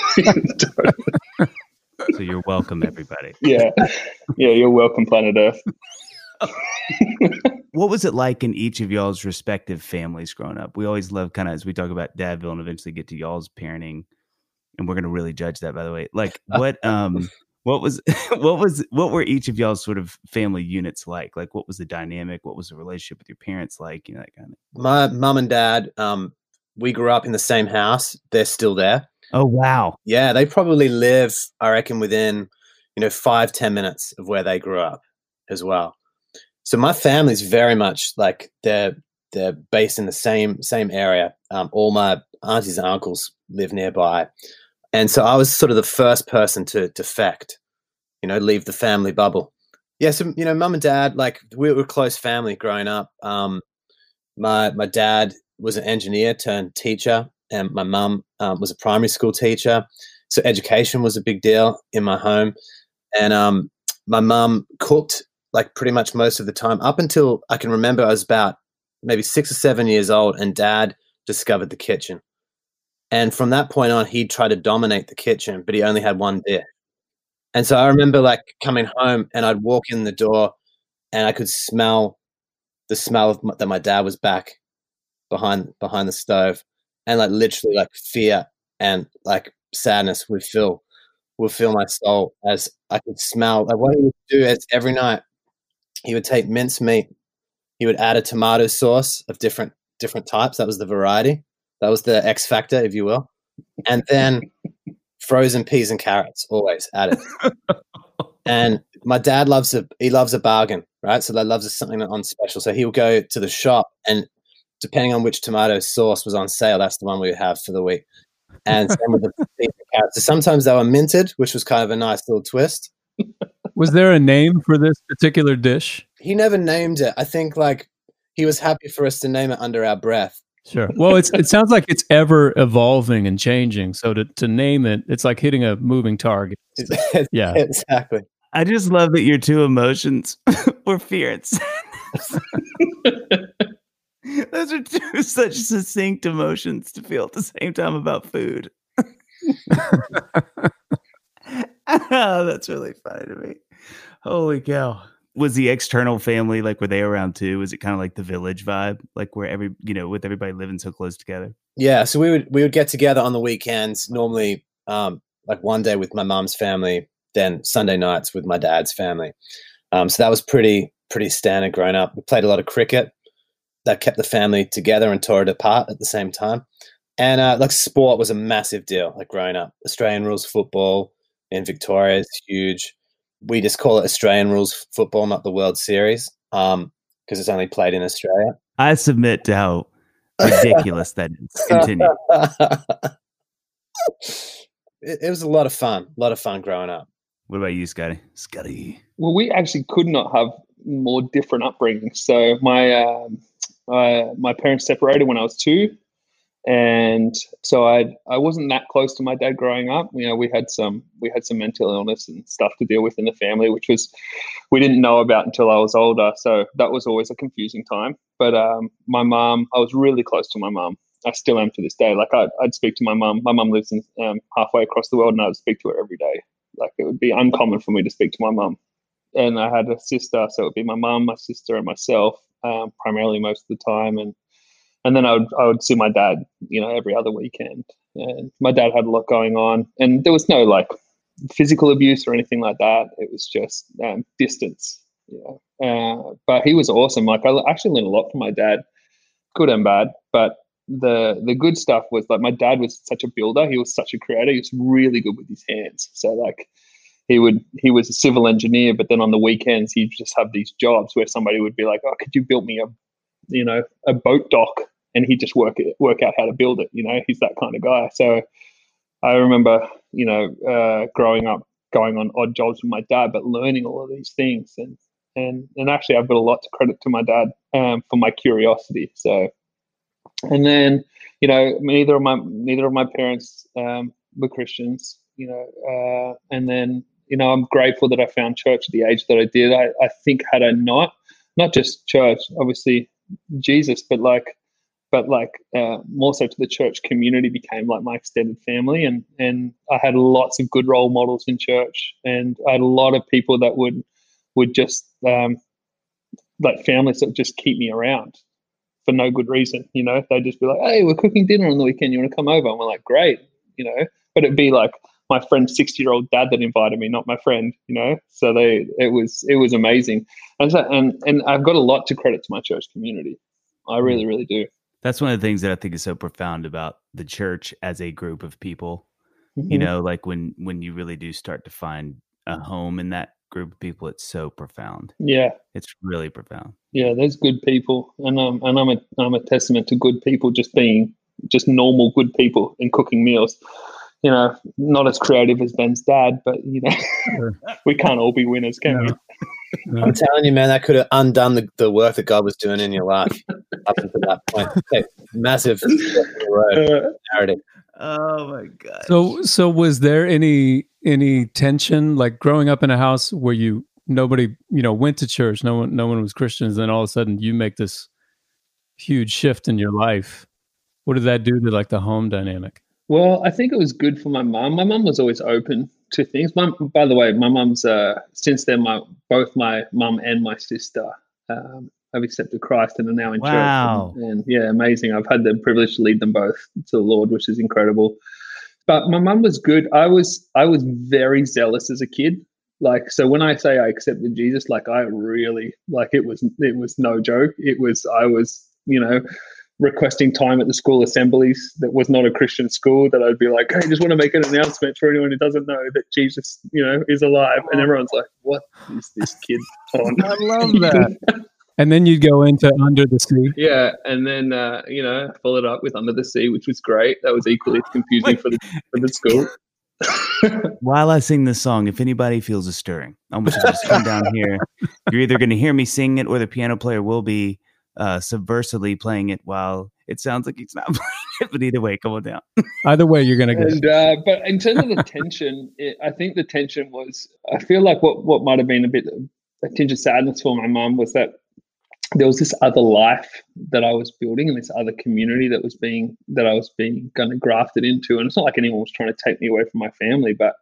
So you're welcome, everybody. Yeah. Yeah. You're welcome, planet Earth. What was it like in each of y'all's respective families growing up? We always love kind of, as we talk about Dadville and eventually get to y'all's parenting, and we're going to really judge that, by the way. Like what, um, What was what was what were each of y'all's sort of family units like? Like what was the dynamic? What was the relationship with your parents like? You know, that kind of. My mum and dad, um, we grew up in the same house. They're still there. Oh wow! Yeah, they probably live, I reckon, within you know five ten minutes of where they grew up as well. So my family's very much like they're they're based in the same same area. Um, all my aunties and uncles live nearby. And so I was sort of the first person to defect, you know, leave the family bubble. Yeah, so, you know, mum and dad, like, we were a close family growing up. Um, my my dad was an engineer turned teacher, and my mum um, was a primary school teacher. So education was a big deal in my home. And um, my mum cooked, like, pretty much most of the time. Up until I can remember I was about maybe six or seven years old, and dad discovered the kitchen. And from that point on, he'd try to dominate the kitchen, but he only had one dish. And so I remember like coming home and I'd walk in the door and I could smell the smell of my, that my dad was back behind behind the stove, and like literally like fear and like sadness would fill would fill my soul as I could smell. Like what he would do is every night he would take minced meat, he would add a tomato sauce of different different types. That was the variety. That was the X factor, if you will. And then frozen peas and carrots, always added. And my dad loves a he loves a bargain, right? So that loves something on special. So he'll go to the shop, and depending on which tomato sauce was on sale, that's the one we would have for the week. And same with the peas and carrots. So sometimes they were minted, which was kind of a nice little twist. Was there a name for this particular dish? He never named it. I think like he was happy for us to name it under our breath. Sure. Well, it's it sounds like it's ever evolving and changing. So to, to name it, it's like hitting a moving target. Yeah, exactly. I just love that your two emotions were fear and sadness. Those are two such succinct emotions to feel at the same time about food. Oh, that's really funny to me. Holy cow. Was the external family, like, were they around too? Was it kind of like the village vibe, like where every, you know, with everybody living so close together? Yeah. So we would, we would get together on the weekends, normally um, like one day with my mom's family, then Sunday nights with my dad's family. Um, so that was pretty, pretty standard growing up. We played a lot of cricket. That kept the family together and tore it apart at the same time. And uh, like sport was a massive deal, like growing up. Australian rules football in Victoria is huge. We just call it Australian rules football, not the World Series, um, because it's only played in Australia. I submit to how ridiculous that is. Continue. it, it was a lot of fun, a lot of fun growing up. What about you, Scotty? Scotty. Well, we actually could not have more different upbringings. So my um, uh, my parents separated when I was two. And so I I wasn't that close to my dad growing up. You know, we had some we had some mental illness and stuff to deal with in the family, which was we didn't know about until I was older. So that was always a confusing time. But um, my mom, I was really close to my mom. I still am to this day. Like I'd, I'd speak to my mom. My mom lives in um, halfway across the world, and I would speak to her every day. Like it would be uncommon for me to speak to my mom. And I had a sister, so it would be my mom, my sister, and myself, um, primarily most of the time. And And then I would I would see my dad, you know, every other weekend. And my dad had a lot going on, and there was no like physical abuse or anything like that. It was just um, distance, you know. Uh, but he was awesome. Like I actually learned a lot from my dad, good and bad. But the the good stuff was like my dad was such a builder. He was such a creator. He was really good with his hands. So like he would he was a civil engineer, but then on the weekends he'd just have these jobs where somebody would be like, "Oh, could you build me a, you know, a boat dock?" And he'd just work it, work out how to build it. You know, he's that kind of guy. So I remember, you know, uh, growing up, going on odd jobs with my dad, but learning all of these things. And and and actually, I've got a lot to credit to my dad um, for my curiosity. So, and then, you know, neither of my neither of my parents um, were Christians. You know, uh, and then, you know, I'm grateful that I found church at the age that I did. I, I think had I not, not just church, obviously Jesus, but like. but like uh, more so to the church community became like my extended family. And, and I had lots of good role models in church, and I had a lot of people that would, would just um, like families that would just keep me around for no good reason. You know, they'd just be like, "Hey, we're cooking dinner on the weekend. You want to come over?" And we're like, "Great." You know, but it'd be like my friend's sixty year old dad that invited me, not my friend, you know? So they, it was, it was amazing. And so, and, and I've got a lot to credit to my church community. I really, really do. That's one of the things that I think is so profound about the church as a group of people. Mm-hmm. You know, like when when you really do start to find a home in that group of people, it's so profound. Yeah, it's really profound. Yeah, there's good people, and um, and I'm a I'm a testament to good people just being just normal good people and cooking meals. You know, not as creative as Ben's dad, but you know, sure. We can't all be winners, can no. we? No. I'm telling you, man, that could have undone the, the work that God was doing in your life up until that point. Okay, massive narrative. Oh my God. So, so was there any any tension, like growing up in a house where you nobody you know went to church, no one no one was Christians, and then all of a sudden you make this huge shift in your life? What did that do to like the home dynamic? Well, I think it was good for my mum. My mum was always open to things. Mum, by the way, my mum's uh, since then, my both my mum and my sister um, have accepted Christ and are now in wow. church. And, and yeah, amazing. I've had the privilege to lead them both to the Lord, which is incredible. But my mum was good. I was I was very zealous as a kid. Like, so when I say I accepted Jesus, like I really like it was it was no joke. It was I was you know. requesting time at the school assemblies that was not a Christian school, that I'd be like, "Hey, I just want to make an announcement for anyone who doesn't know that Jesus, you know, is alive." And everyone's like, "What is this kid on?" I love that. And then you'd go into Under the Sea. Yeah, and then uh, you know, followed up with Under the Sea, which was great. That was equally confusing for the for the school. While I sing this song, if anybody feels a stirring, I want you to just come down here. You're either going to hear me sing it, or the piano player will be uh subversively playing it while it sounds like he's not playing it, but either way, come on down. Either way, you're gonna get and, uh, but in terms of the tension, it, I think the tension was, I feel like what what might have been a bit a tinge of sadness for my mum was that there was this other life that I was building, and this other community that was being that I was being kind of grafted into. And it's not like anyone was trying to take me away from my family, but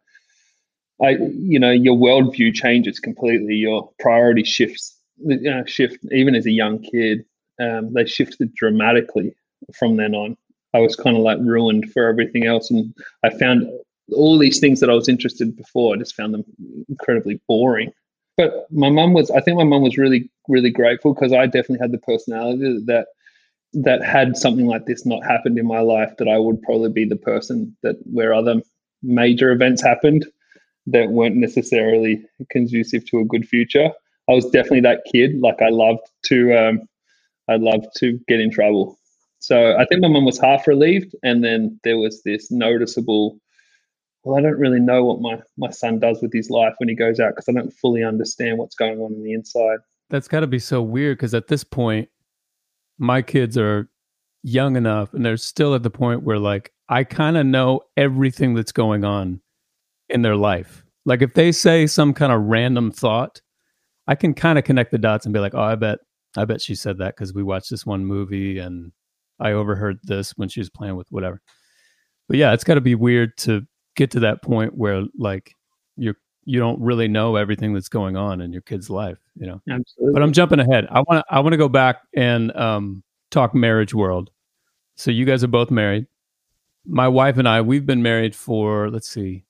I you know your worldview changes completely, your priority shifts You know, shift even as a young kid. Um, they shifted dramatically from then on. I was kind of like ruined for everything else, and I found all these things that I was interested in before, I just found them incredibly boring. But my mum was, I think my mum was really, really grateful, because I definitely had the personality that that had something like this not happened in my life, that I would probably be the person that where other major events happened that weren't necessarily conducive to a good future. I was definitely that kid. Like I loved to, um, I loved to get in trouble. So I think my mum was half relieved, and then there was this noticeable, well, I don't really know what my, my son does with his life when he goes out, because I don't fully understand what's going on in the inside. That's got to be so weird, because at this point, my kids are young enough and they're still at the point where like I kind of know everything that's going on in their life. Like if they say some kind of random thought, I can kind of connect the dots and be like, oh, I bet, I bet she said that because we watched this one movie and I overheard this when she was playing with whatever. But yeah, it's got to be weird to get to that point where like you're you don't really know everything that's going on in your kid's life, you know. Absolutely. But I'm jumping ahead. I want to I want to go back and um, talk marriage world. So you guys are both married. My wife and I, we've been married for, let's see,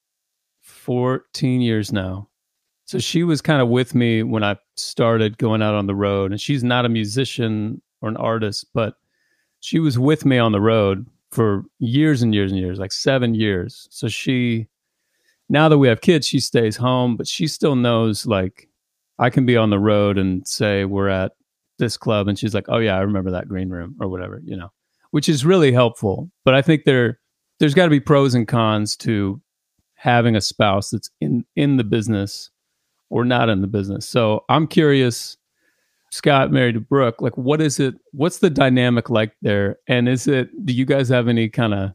fourteen years now. So she was kind of with me when I started going out on the road, and she's not a musician or an artist, but she was with me on the road for years and years and years, like seven years. So she, now that we have kids, she stays home, but she still knows, like, I can be on the road and say we're at this club, and she's like, oh yeah, I remember that green room or whatever, you know, which is really helpful. But I think there, there's got to be pros and cons to having a spouse that's in, in the business or not in the business. So I'm curious, Scott, married to Brooke, like, what is it, what's the dynamic like there? And is it, do you guys have any kind of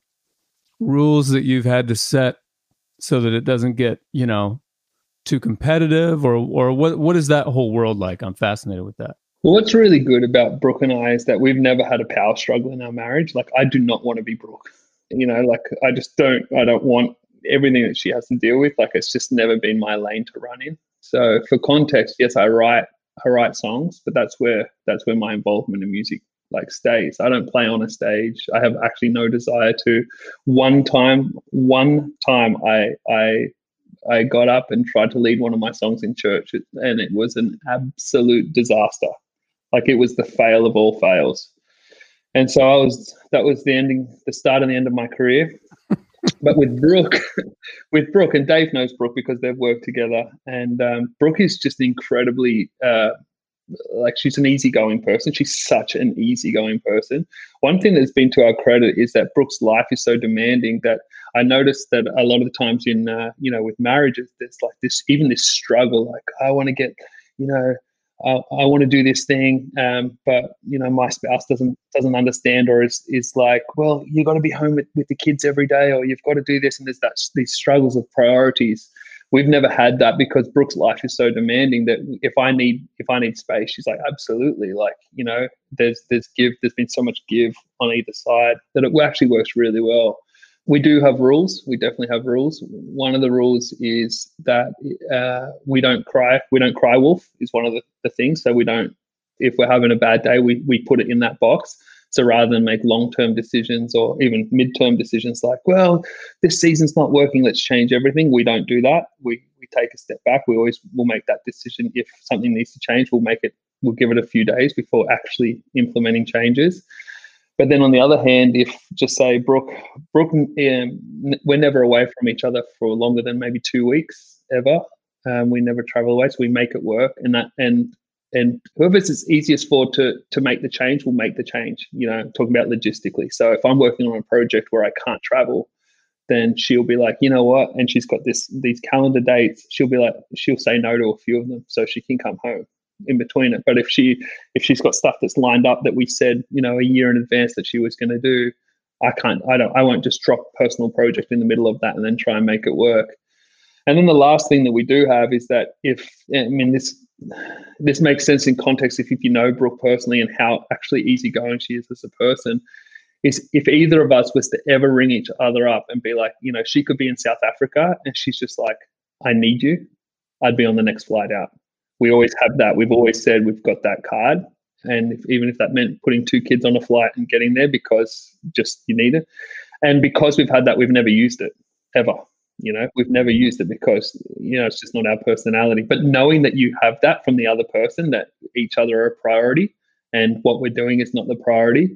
rules that you've had to set so that it doesn't get, you know, too competitive, or or what what is that whole world like? I'm fascinated with that. Well, what's really good about Brooke and I is that we've never had a power struggle in our marriage. Like, I do not want to be Brooke. You know, like I just don't, I don't want everything that she has to deal with. Like, it's just never been my lane to run in. So for context, yes, I write, I write songs, but that's where, that's where my involvement in music like stays. I don't play on a stage. I have actually no desire to. One time, one time I, I, I got up and tried to lead one of my songs in church, and it was an absolute disaster. Like, it was the fail of all fails. And so I was, that was the ending, the start and the end of my career. But with Brooke, with Brooke, and Dave knows Brooke because they've worked together, and um, Brooke is just incredibly, uh, like, she's an easygoing person. She's such an easygoing person. One thing that's been to our credit is that Brooke's life is so demanding that I noticed that a lot of the times in, uh, you know, with marriages, there's like this, even this struggle, like, I want to get, you know, I, I want to do this thing, um, but, you know, my spouse doesn't doesn't understand, or is is like, well, you've got to be home with, with the kids every day, or you've got to do this, and there's that these struggles of priorities. We've never had that because Brooke's life is so demanding that if I need if I need space, she's like, absolutely. Like, you know, there's there's give, there's been so much give on either side that it actually works really well. We do have rules. We definitely have rules. One of the rules is that uh, we don't cry. We don't cry wolf is one of the, the things. So we don't, if we're having a bad day, we we put it in that box. So rather than make long-term decisions or even mid-term decisions like, well, this season's not working, let's change everything. We don't do that. We we take a step back. We always will make that decision. If something needs to change, we'll make it, we'll give it a few days before actually implementing changes. But then on the other hand, if just say Brooke, Brooke, um, we're never away from each other for longer than maybe two weeks ever. Um, we never travel away, so we make it work. And that and and whoever's it's easiest for to to make the change will make the change. You know, talking about logistically. So if I'm working on a project where I can't travel, then she'll be like, you know what? And she's got this these calendar dates. She'll be like, she'll say no to a few of them so she can come home in between it. But if she if she's got stuff that's lined up that we said, you know, a year in advance that she was going to do, I can't I don't I won't just drop a personal project in the middle of that and then try and make it work. And then the last thing that we do have is that if I mean this this makes sense in context if, if you know Brooke personally and how actually easygoing she is as a person, is if either of us was to ever ring each other up and be like, you know, she could be in South Africa and she's just like, I need you, I'd be on the next flight out. We always have that. We've always said we've got that card. And if, even if that meant putting two kids on a flight and getting there because just you need it. And because we've had that, we've never used it ever. You know, we've never used it because, you know, it's just not our personality. But knowing that you have that from the other person, that each other are a priority and what we're doing is not the priority,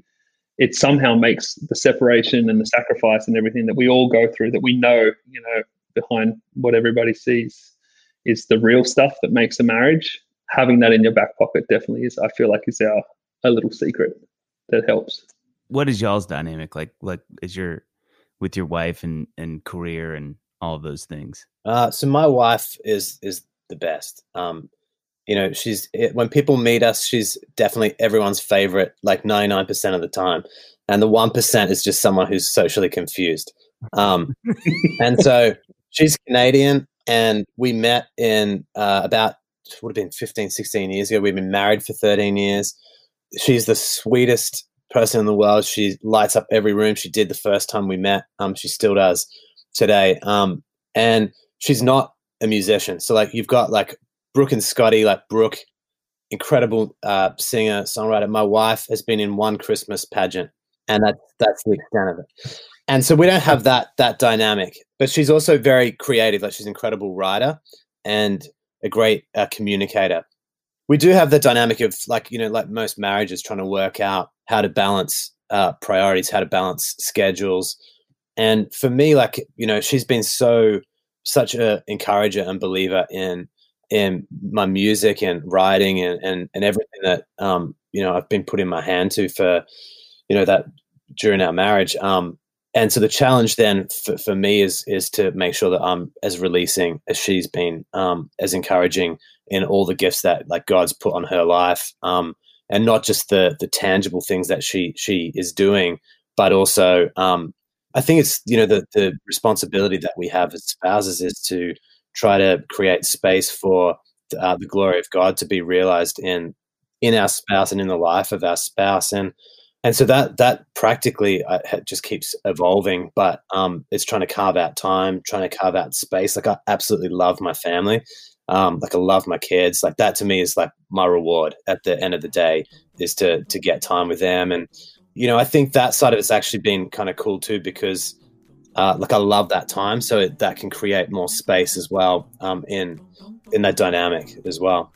it somehow makes the separation and the sacrifice and everything that we all go through, that we know, you know, behind what everybody sees is the real stuff that makes a marriage. Having that in your back pocket definitely is, I feel like, is our a little secret that helps. What is y'all's dynamic like? Like, is your with your wife and and career and all of those things? Uh, so my wife is is the best. Um, you know, she's when people meet us, she's definitely everyone's favorite, like ninety-nine percent of the time, and the one percent is just someone who's socially confused. Um, and so she's Canadian, and we met in uh, about would have been fifteen, sixteen years ago. We've been married for thirteen years. She's the sweetest person in the world. She lights up every room. She did the first time we met. Um, she still does today. Um, and she's not a musician. So like you've got like Brooke and Scotty, like Brooke, incredible uh, singer, songwriter. My wife has been in one Christmas pageant, and that's that's the extent of it. And so we don't have that that dynamic. But she's also very creative. Like she's an incredible writer and a great uh, communicator. We do have the dynamic of like, you know, like most marriages, trying to work out how to balance uh, priorities, how to balance schedules. And for me, like, you know, she's been so, such an encourager and believer in, in my music and writing and, and, and everything that, um, you know, I've been putting my hand to for, you know, that during our marriage. Um, and so the challenge then for, for me is, is to make sure that I'm as releasing as she's been, um, as encouraging in all the gifts that like God's put on her life. Um, and not just the, the tangible things that she, she is doing, but also, um, I think it's, you know, the, the responsibility that we have as spouses is to try to create space for uh, the glory of God to be realized in, in our spouse and in the life of our spouse. And, and so that, that practically uh, just keeps evolving, but um, it's trying to carve out time, trying to carve out space. Like I absolutely love my family. Um, like I love my kids. Like that to me is like my reward at the end of the day is to, to get time with them. And, you know, I think that side of it's actually been kind of cool too, because uh, like I love that time. So it, that can create more space as well um, in, in that dynamic as well.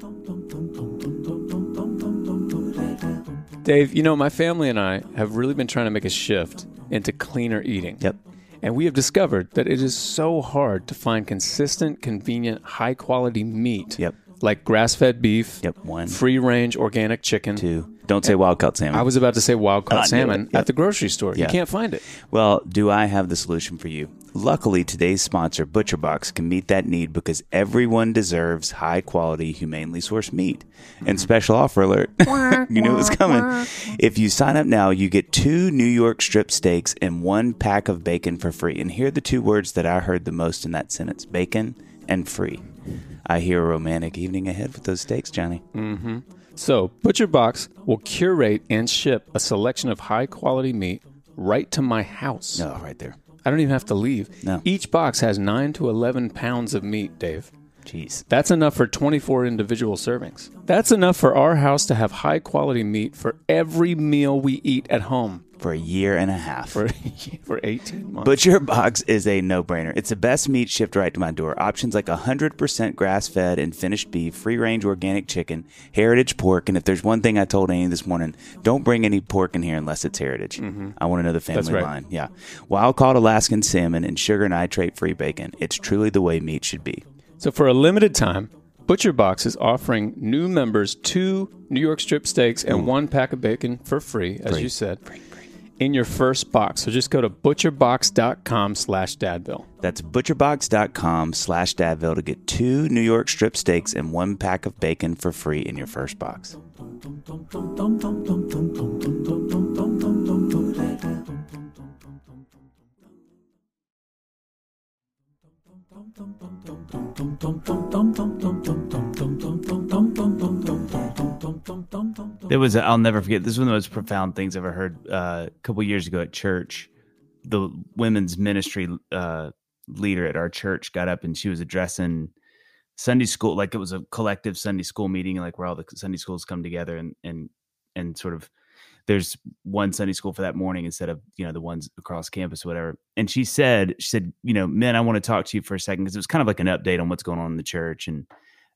Dave, you know, my family and I have really been trying to make a shift into cleaner eating. Yep. And we have discovered that it is so hard to find consistent, convenient, high-quality meat. Yep. Like grass-fed beef. Yep. One. Free-range organic chicken. Two. Don't say wild-caught salmon. I was about to say wild-caught I salmon knew it. Yep. at the grocery store. Yeah. You can't find it. Well, do I have the solution for you? Luckily, today's sponsor, ButcherBox, can meet that need because everyone deserves high-quality, humanely sourced meat. And special offer alert, you knew it was coming. If you sign up now, you get two New York strip steaks and one pack of bacon for free. And here are the two words that I heard the most in that sentence, bacon and free. I hear a romantic evening ahead with those steaks, Johnny. Mm-hmm. So, ButcherBox will curate and ship a selection of high-quality meat right to my house. No, right there. I don't even have to leave. No. Each box has nine to eleven pounds of meat, Dave. Jeez. That's enough for twenty-four individual servings. That's enough for our house to have high-quality meat for every meal we eat at home. For a year and a half. For, for eighteen months. ButcherBox is a no-brainer. It's the best meat shipped right to my door. Options like one hundred percent grass-fed and finished beef, free-range organic chicken, heritage pork, and if there's one thing I told Annie this morning, don't bring any pork in here unless it's heritage. Mm-hmm. I want to know the family That's right. line. Yeah. Wild-caught Alaskan salmon and sugar nitrate-free bacon. It's truly the way meat should be. So for a limited time, ButcherBox is offering new members two New York strip steaks and Ooh. one pack of bacon for free, as free. you said. Free. In your first box. So just go to butcherbox.com slash dadville. That's butcherbox.com slash dadville to get two New York strip steaks and one pack of bacon for free in your first box. There was, a, I'll never forget, this is one of the most profound things I've ever heard uh, a couple years ago at church. The women's ministry uh, leader at our church got up and she was addressing Sunday school, like it was a collective Sunday school meeting, like where all the Sunday schools come together and and and sort of there's one Sunday school for that morning instead of, you know, the ones across campus or whatever. And she said, she said, you know, men, I want to talk to you for a second because it was kind of like an update on what's going on in the church. And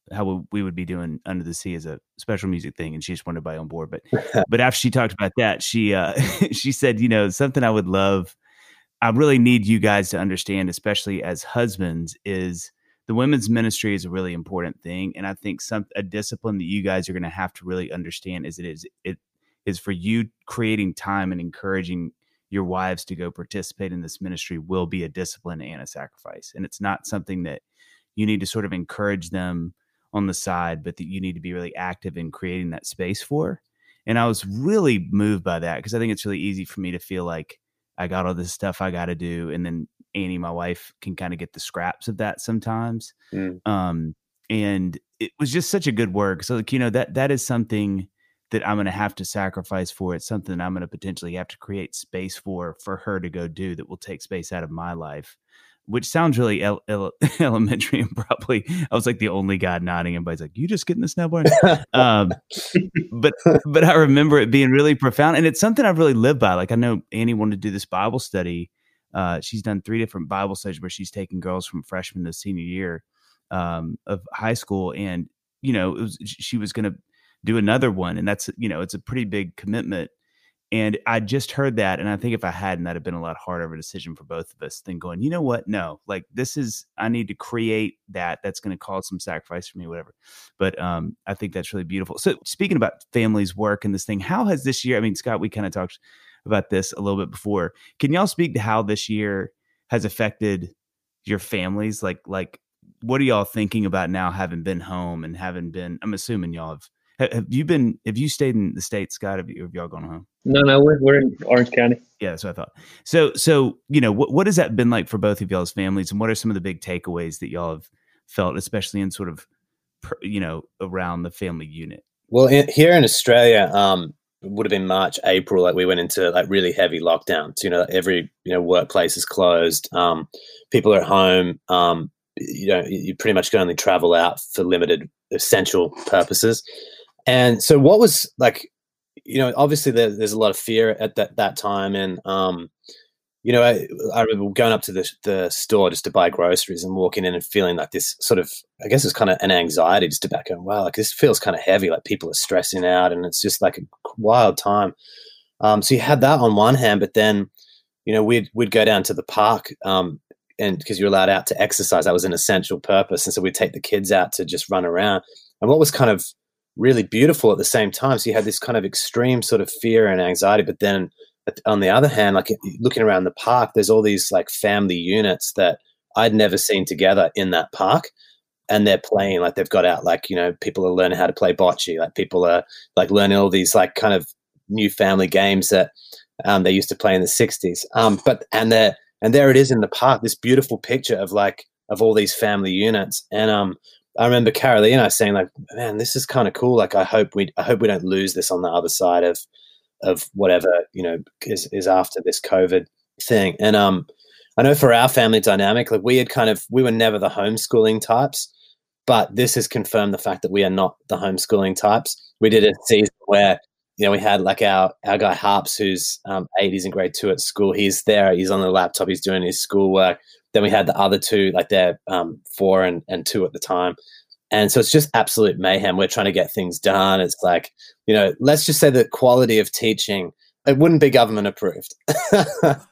how we would be doing Under the Sea as a special music thing, and she just wanted everybody on board. But but after she talked about that, she uh, she said, you know, something I would love, I really need you guys to understand, especially as husbands, is the women's ministry is a really important thing, and I think some a discipline that you guys are going to have to really understand is it is it is for you creating time and encouraging your wives to go participate in this ministry will be a discipline and a sacrifice. And it's not something that you need to sort of encourage them on the side, but that you need to be really active in creating that space for. And I was really moved by that because I think it's really easy for me to feel like I got all this stuff I got to do. And then Annie, my wife, can kind of get the scraps of that sometimes. Mm. Um, and it was just such a good work. So, like, you know, that that is something that I'm going to have to sacrifice for. It's something that I'm going to potentially have to create space for, for her to go do that will take space out of my life, which sounds really ele- ele- elementary. And probably I was like the only guy nodding. Everybody's like, you just getting this now, boy? um, but, but I remember it being really profound, and it's something I've really lived by. Like, I know Annie wanted to do this Bible study. Uh, she's done three different Bible studies where she's taken girls from freshman to senior year um, of high school. And, you know, it was, she was going to do another one. And that's, you know, it's a pretty big commitment. And I just heard that. And I think if I hadn't, that'd have been a lot harder of a decision for both of us than going, you know what? No, like this is, I need to create that. That's going to cause some sacrifice for me, whatever. But um, I think that's really beautiful. So speaking about families, work, and this thing, how has this year, I mean, Scott, we kind of talked about this a little bit before. Can y'all speak to how this year has affected your families? Like, like what are y'all thinking about now, having been home and having been, I'm assuming y'all have, Have you been, have you stayed in the States, Scott? Have, you, have y'all gone home? No, no, we're, we're in Orange County. Yeah, that's what I thought. So, so, you know, what, what has that been like for both of y'all's families? And what are some of the big takeaways that y'all have felt, especially in sort of, you know, around the family unit? Well, in, here in Australia, um, it would have been March, April, like we went into like really heavy lockdowns. You know, every, you know, workplace is closed. Um, people are at home. Um, you know, you pretty much can only travel out for limited essential purposes. And so what was like, you know, obviously there, there's a lot of fear at that, that time. And, um, you know, I, I remember going up to the, the store just to buy groceries and walking in and feeling like this sort of, I guess it's kind of an anxiety just about going, wow, like this feels kind of heavy, like people are stressing out and it's just like a wild time. Um, so you had that on one hand, but then, you know, we'd, we'd go down to the park um, and because you're allowed out to exercise, that was an essential purpose. And so we'd take the kids out to just run around. And what was kind of really beautiful at the same time. So you had this kind of extreme sort of fear and anxiety, but then on the other hand, like looking around the park, there's all these like family units that I'd never seen together in that park. And they're playing, like they've got out, like, you know, people are learning how to play bocce. Like people are like learning all these like kind of new family games that um, they used to play in the sixties. Um, but, and there, and there it is in the park, this beautiful picture of like, of all these family units. And, um, I remember Carolee and I saying like, man, this is kind of cool. Like, I hope we, I hope we don't lose this on the other side of, of whatever, you know, is, is after this COVID thing. And, um, I know for our family dynamic, like we had kind of, we were never the homeschooling types, but this has confirmed the fact that we are not the homeschooling types. We did a season where, you know, we had like our, our guy Harps, who's um, eight, he's in grade two at school. He's there, he's on the laptop, he's doing his schoolwork. Then we had the other two, like they're um, four and, and two at the time. And so it's just absolute mayhem. We're trying to get things done. It's like, you know, let's just say the quality of teaching, it wouldn't be government approved. That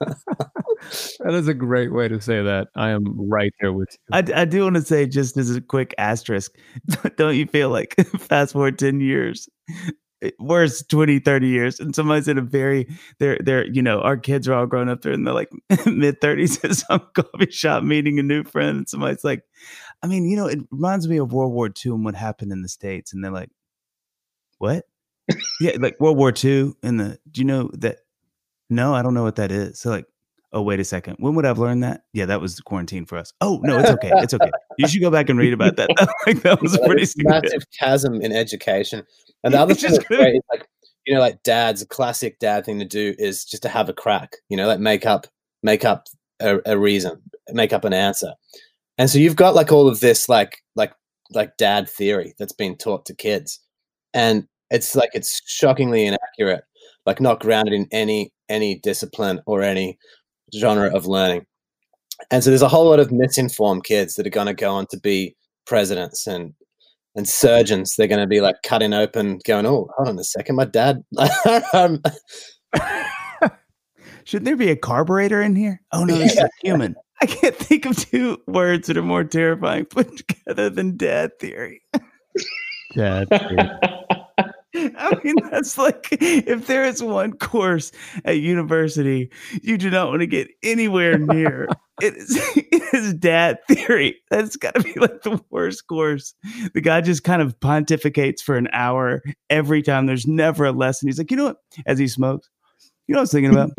is a great way to say that. I am right there with you. I, I do want to say, just as a quick asterisk, don't you feel like fast forward ten years, worse, twenty, thirty years, and somebody's in a very, they're, they're, you know, our kids are all grown up, they're in the like mid thirties at some coffee shop meeting a new friend, and somebody's like, I mean, you know, it reminds me of World War Two and what happened in the States. And they're like, what? Yeah, like World War Two and the, do you know that? No, I don't know what that is. So like, oh, wait a second. When would I have learned that? Yeah, that was the quarantine for us. Oh, no, it's okay. It's okay. You should go back and read about that. Like, that was yeah, pretty massive chasm in education. And the other thing that's great is like, you know, like dads, a classic dad thing to do is just to have a crack, you know, like make up, make up a, a reason, make up an answer. And so you've got like all of this, like, like, like dad theory that's been taught to kids. And it's like, it's shockingly inaccurate, like not grounded in any, any discipline or any genre of learning. And so there's a whole lot of misinformed kids that are going to go on to be presidents and and surgeons, they're going to be like cutting open, going, "Oh, hold on a second, my dad." um, Should there be a carburetor in here? Oh no, this is a human. I can't think of two words that are more terrifying put together than dad theory. Dad theory. I mean, that's like, if there is one course at university you do not want to get anywhere near, it is, it is dad theory. That's got to be like the worst course. The guy just kind of pontificates for an hour every time. There's never a lesson. He's like, you know what? As he smokes, you know what I was thinking about?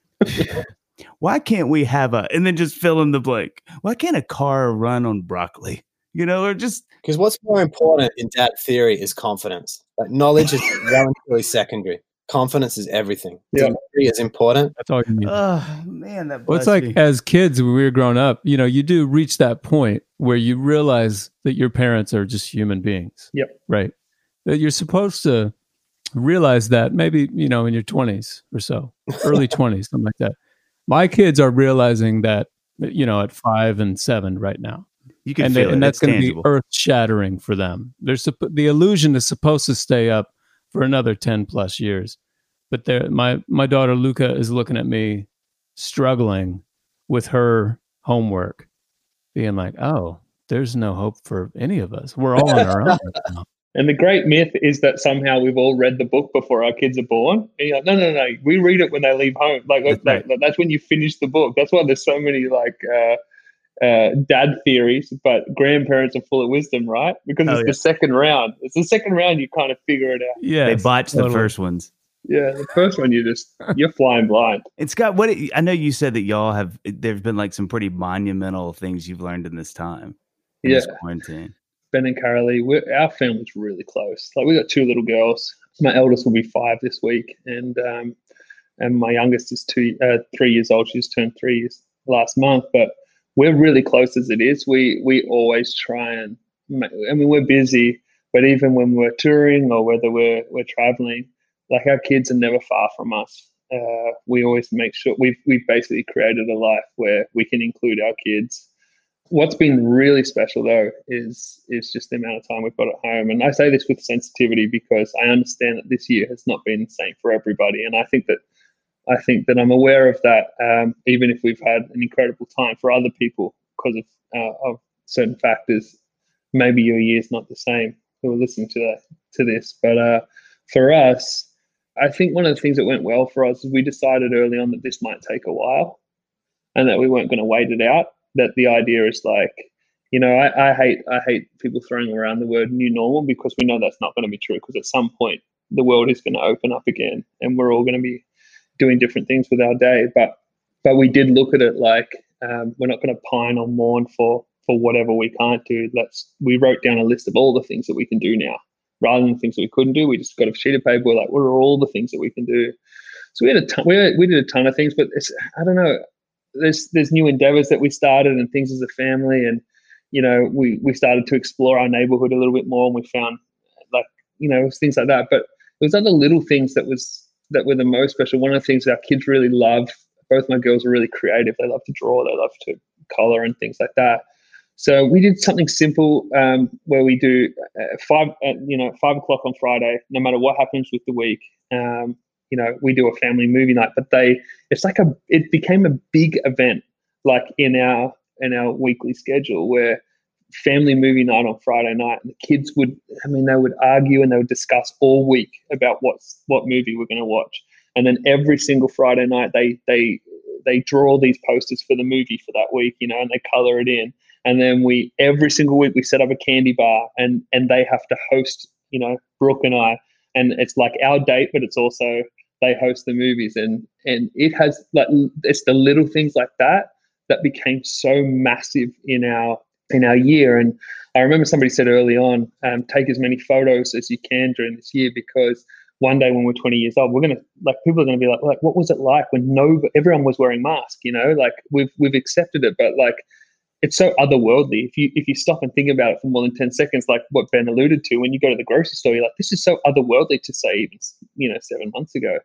Why can't we have a, and then just fill in the blank. Why can't a car run on broccoli? You know, or just. Because what's more important in dad theory is confidence. Like knowledge is relatively secondary. Confidence is everything. Yeah. Theory is important. That's all you need. Oh man, that. Well, it's like me. as kids, when we were growing up, you know, you do reach that point where you realize that your parents are just human beings. Yep. Right. That you're supposed to realize that maybe, you know, in your twenties or so, early twenties, something like that. My kids are realizing that, you know, at five and seven right now. You can and, feel they, it. and that's It's going to be tangible. earth shattering for them. There's supp- the illusion is supposed to stay up for another ten plus years. But there, my, my daughter Luca is looking at me struggling with her homework, being like, oh, there's no hope for any of us. We're all on our own right now. And the great myth is that somehow we've all read the book before our kids are born. And you're like, no, no, no. We read it when they leave home. Like, That's like, right. that's when you finish the book. That's why there's so many like uh, uh, dad theories, but grandparents are full of wisdom, right? Because Oh, it's yeah. the second round. It's the second round you kind of figure it out. Yeah. They botched the first ones. Yeah, the first one you just you're flying blind. And Scott, what I know you said that y'all have. There's been like some pretty monumental things you've learned in this time. In Yeah. this quarantine. Ben and Carolee, we're, our family's really close. Like we got two little girls. My eldest will be five this week, and um, and my youngest is two, uh, three years old. She's turned three years last month. But we're really close as it is. We we always try and. ma- I mean, we're busy, but even when we're touring or whether we're we're traveling, like our kids are never far from us. Uh, we always make sure we've we've basically created a life where we can include our kids. What's been really special though is is just the amount of time we've got at home. And I say this with sensitivity because I understand that this year has not been the same for everybody. And I think that I think that I'm aware of that, um, even if we've had an incredible time for other people because of uh, of certain factors. Maybe your year's not the same who are listening to that to this. But uh, for us, I think one of the things that went well for us is we decided early on that this might take a while and that we weren't going to wait it out. That the idea is like, you know, I, I hate I hate people throwing around the word new normal because we know that's not going to be true because at some point the world is going to open up again and we're all going to be doing different things with our day. But but we did look at it like um, we're not going to pine or mourn for for whatever we can't do. Let's we wrote down a list of all the things that we can do now rather than things that we couldn't do. We just got a sheet of paper. We're like, what are all the things that we can do? So we had a ton, we, we did a ton of things, but it's, I don't know. There's there's new endeavors that we started and things as a family, and you know we we started to explore our neighborhood a little bit more, and we found like you know things like that. But there was other little things that was that were the most special. One of the things our kids really love. Both my girls are really creative. They love to draw. They love to color and things like that. So we did something simple um, where we do uh, five uh, you know five o'clock on Friday. No matter what happens with the week. Um, You know, we do a family movie night, but they, it's like a, it became a big event, like in our, in our weekly schedule where family movie night on Friday night and the kids would, I mean, they would argue and they would discuss all week about what's, what movie we're going to watch. And then every single Friday night, they, they, they draw these posters for the movie for that week, you know, and they color it in. And then we, every single week we set up a candy bar and, and they have to host, you know, Brooke and I, and it's like our date, but it's also, they host the movies and and it has like it's the little things like that that became so massive in our in our year. And I remember somebody said early on, um, take as many photos as you can during this year because one day when we're twenty years old, we're gonna like people are gonna be like, like what was it like when no everyone was wearing masks? You know, like we've we've accepted it, but like it's so otherworldly. If you if you stop and think about it for more than ten seconds, like what Ben alluded to, when you go to the grocery store, you're like, this is so otherworldly to say even, you know, seven months ago.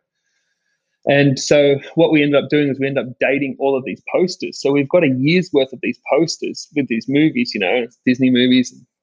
And so what we ended up doing is we ended up dating all of these posters. So we've got a year's worth of these posters with these movies, you know, Disney movies,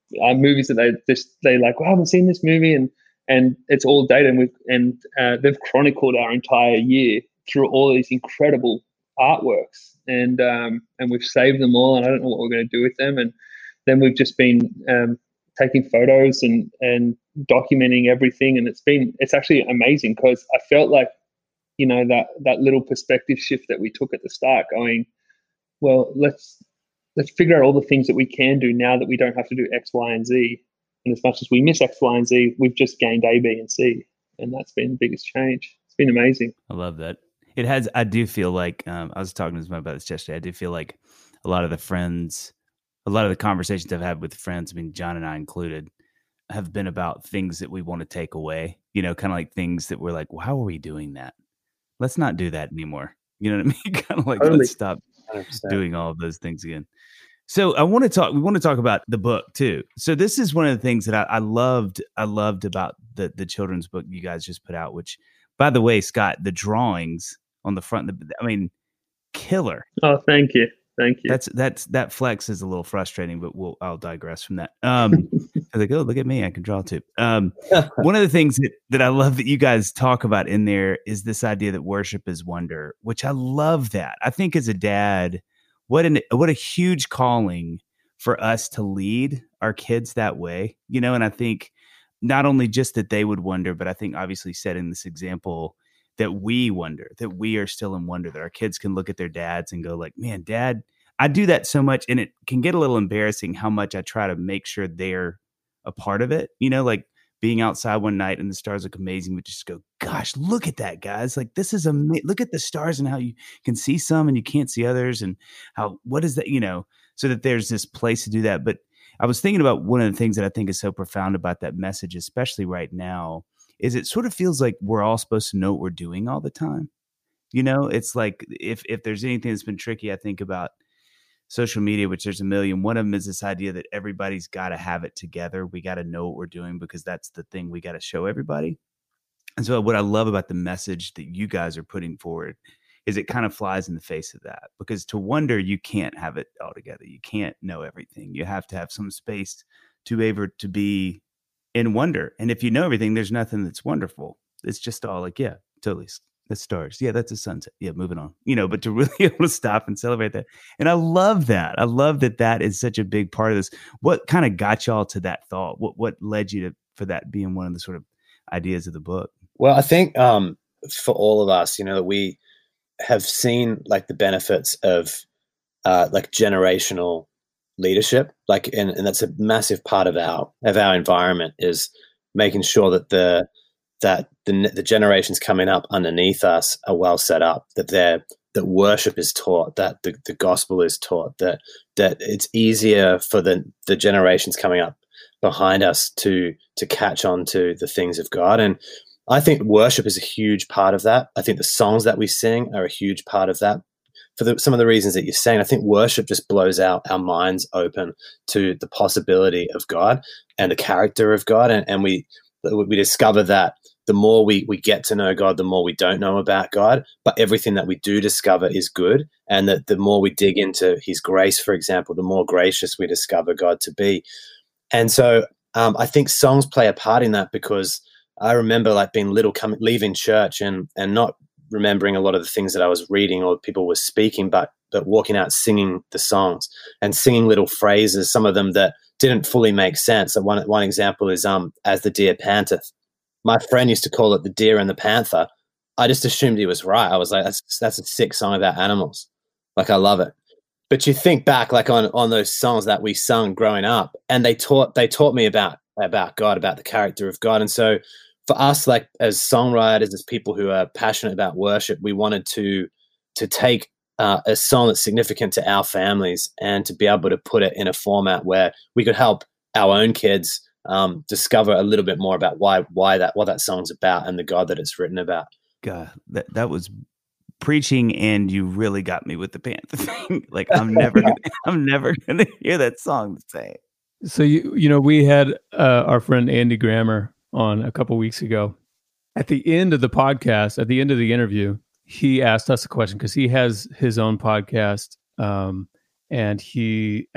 uh, movies that they just they like, well, I haven't seen this movie, and and it's all data, and we've and uh, they've chronicled our entire year through all these incredible artworks, and um, and we've saved them all, and I don't know what we're going to do with them, and then we've just been um, taking photos and and documenting everything, and it's been it's actually amazing because I felt like, you know, that that little perspective shift that we took at the start, going, well, let's let's figure out all the things that we can do now that we don't have to do X, Y, and Z. And as much as we miss X, Y, and Z, we've just gained A, B, and C, and that's been the biggest change. It's been amazing. I love that. It has. I do feel like um, I was talking to someone about this yesterday. I do feel like a lot of the friends, a lot of the conversations I've had with friends, I mean, John and I included, have been about things that we want to take away. You know, kind of like things that we're like, well, how are we doing that? Let's not do that anymore. You know what I mean? Kind of like, totally. Let's stop one hundred percent doing all of those things again. So I want to talk. We want to talk about the book too. So this is one of the things that I, I loved. I loved about the the children's book you guys just put out. Which, by the way, Scott, the drawings on the front. The, I mean, killer. Oh, thank you, thank you. That's that's that flex is a little frustrating, but we'll I'll digress from that. Um, I was like, oh, look at me, I can draw too. Um, one of the things that that I love that you guys talk about in there is this idea that worship is wonder, which I love that. I think as a dad, what an what a huge calling for us to lead our kids that way, you know. And I think not only just that they would wonder, but I think obviously setting this example that we wonder, that we are still in wonder, that our kids can look at their dads and go like, man, dad, I do that so much. And it can get a little embarrassing how much I try to make sure they're a part of it. You know, like being outside one night and the stars look amazing, but just go, gosh, look at that, guys. Like, this is amazing. Look at the stars and how you can see some and you can't see others, and how, what is that, you know, so that there's this place to do that. But I was thinking about one of the things that I think is so profound about that message, especially right now, is it sort of feels like we're all supposed to know what we're doing all the time. You know, it's like if if there's anything that's been tricky, I think about social media, which there's a million. One of them is this idea that everybody's got to have it together. We got to know what we're doing because that's the thing we got to show everybody. And so what I love about the message that you guys are putting forward is it kind of flies in the face of that, because to wonder, you can't have it all together. You can't know everything. You have to have some space to be able to be in wonder. And if you know everything, there's nothing that's wonderful. It's just all like, yeah, totally. That's stars. Yeah, that's a sunset. Yeah, moving on. You know, but to really be able to stop and celebrate that. And I love that. I love that that is such a big part of this. What kind of got y'all to that thought? What what led you to for that being one of the sort of ideas of the book? Well, I think um, for all of us, you know, that we have seen like the benefits of uh, like generational leadership, like, and, and that's a massive part of our of our environment, is making sure that the that the the generations coming up underneath us are well set up, that they're that worship is taught, that the, the gospel is taught, that that it's easier for the the generations coming up behind us to to catch on to the things of God. And I think worship is a huge part of that. I think the songs that we sing are a huge part of that. For the, some of the reasons that you're saying, I think worship just blows out our minds open to the possibility of God and the character of God. And, and we we discover that the more we, we get to know God, the more we don't know about God. But everything that we do discover is good. And that the more we dig into his grace, for example, the more gracious we discover God to be. And so um, I think songs play a part in that, because I remember like being little, coming, leaving church and and not remembering a lot of the things that I was reading or people were speaking, but but walking out singing the songs and singing little phrases, some of them that didn't fully make sense. So one one example is um as the deer panteth. My friend used to call it the deer and the panther. I just assumed he was right. I was like, that's that's a sick song about animals. Like, I love it. But you think back like on on those songs that we sung growing up, and they taught they taught me about about God, about the character of God. And so for us, like as songwriters, as people who are passionate about worship, we wanted to to take uh, a song that's significant to our families and to be able to put it in a format where we could help our own kids um, discover a little bit more about why why that what that song's about and the God that it's written about. God, that that was preaching, and you really got me with the panther thing. Like, I'm never gonna, I'm never gonna hear that song the same. So you you know we had uh, our friend Andy Grammer on a couple weeks ago. At the end of the podcast, at the end of the interview, he asked us a question because he has his own podcast, um, and he at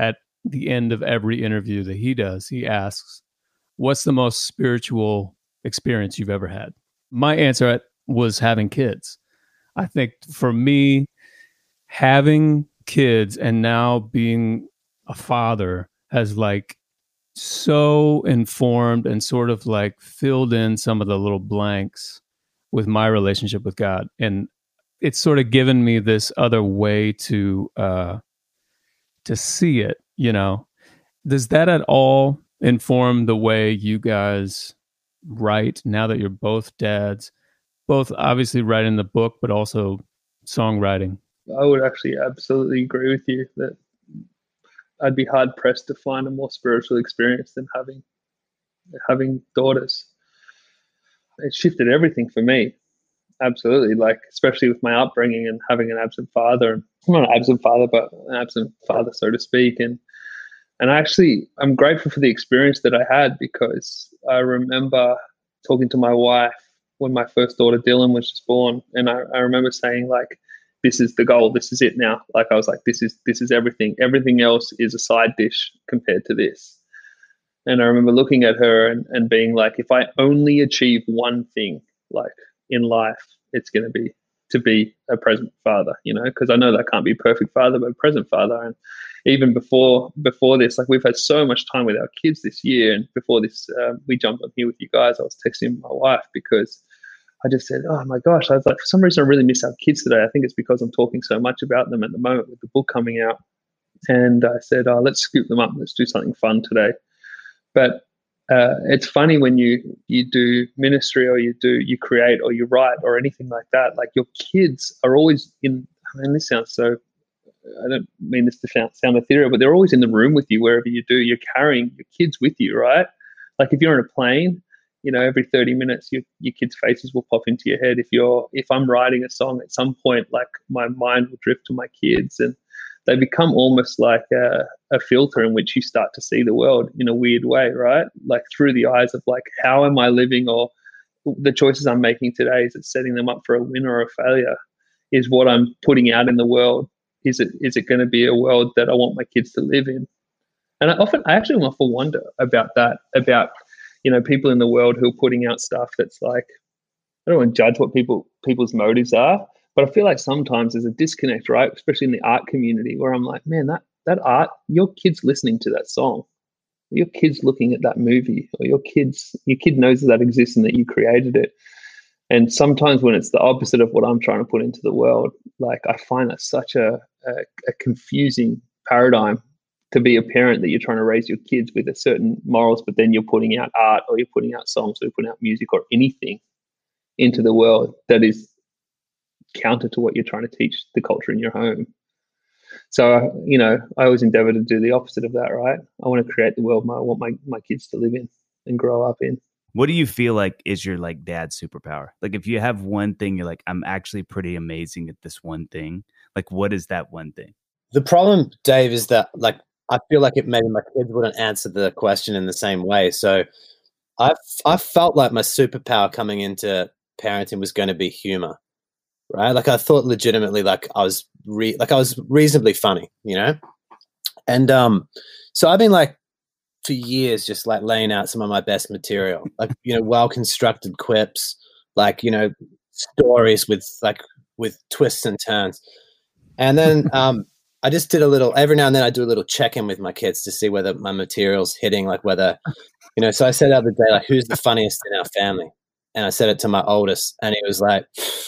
the end of every interview that he does, he asks, what's the most spiritual experience you've ever had? My answer was having kids. I think for me, having kids and now being a father has like so informed and sort of like filled in some of the little blanks with my relationship with God. And it's sort of given me this other way to uh, to see it, you know. Does that at all inform the way you guys write now that you're both dads, both obviously writing the book, but also songwriting? I would actually absolutely agree with you that I'd be hard pressed to find a more spiritual experience than having having daughters. It shifted everything for me. Absolutely. Like, especially with my upbringing and having an absent father. I'm not an absent father, but an absent father, so to speak. And and actually, I'm grateful for the experience that I had, because I remember talking to my wife when my first daughter, Dylan, was just born. And I, I remember saying, like, this is the goal. This is it now. Like, I was like, this is this is everything. Everything else is a side dish compared to this. And I remember looking at her and, and being like, if I only achieve one thing, like in life, it's going to be to be a present father, you know, because I know that I can't be a perfect father, but a present father. And even before before this, like, we've had so much time with our kids this year. And before this, uh, we jumped on here with you guys. I was texting my wife because I just said, oh my gosh, I was like, for some reason I really miss our kids today. I think it's because I'm talking so much about them at the moment with the book coming out. And I said, oh, let's scoop them up. Let's do something fun today. But uh, it's funny when you you do ministry, or you do you create or you write or anything like that. Like, your kids are always in. I mean, this sounds so. I don't mean this to sound, sound ethereal, but they're always in the room with you wherever you do. You're carrying your kids with you, right? Like, if you're in a plane, you know, every thirty minutes, your your kids' faces will pop into your head. If you're if I'm writing a song, at some point, like, my mind will drift to my kids, and they become almost like a, a filter in which you start to see the world in a weird way, right? Like, through the eyes of, like, how am I living, or the choices I'm making today, is it setting them up for a win or a failure? Is what I'm putting out in the world, is it is it going to be a world that I want my kids to live in? And I often, I actually often wonder about that, about, you know, people in the world who are putting out stuff that's like, I don't want to judge what people people's motives are, but I feel like sometimes there's a disconnect, right? Especially in the art community, where I'm like, man, that that art, your kid's listening to that song, your kid's looking at that movie, or your kids, your kid knows that that exists and that you created it. And sometimes when it's the opposite of what I'm trying to put into the world, like, I find that such a, a, a confusing paradigm to be a parent, that you're trying to raise your kids with a certain morals, but then you're putting out art, or you're putting out songs, or you're putting out music, or anything into the world that is counter to what you're trying to teach the culture in your home. So, you know, I always endeavor to do the opposite of that, right? I want to create the world I want my, my kids to live in and grow up in. What do you feel like is your, like, dad superpower? Like, if you have one thing, you're like, I'm actually pretty amazing at this one thing. Like, what is that one thing? The problem, Dave, is that, like, I feel like it maybe my kids wouldn't answer the question in the same way. So I I felt like my superpower coming into parenting was going to be humor, right? Like, I thought legitimately, like, I was re- like I was reasonably funny, you know. And um, so I've been, like, for years just, like, laying out some of my best material, like, you know, well constructed quips, like, you know, stories with like with twists and turns. And then um, I just did a little, every now and then I do a little check-in with my kids to see whether my material's hitting, like whether, you know, so I said the other day, like, who's the funniest in our family? And I said it to my oldest, and he was like,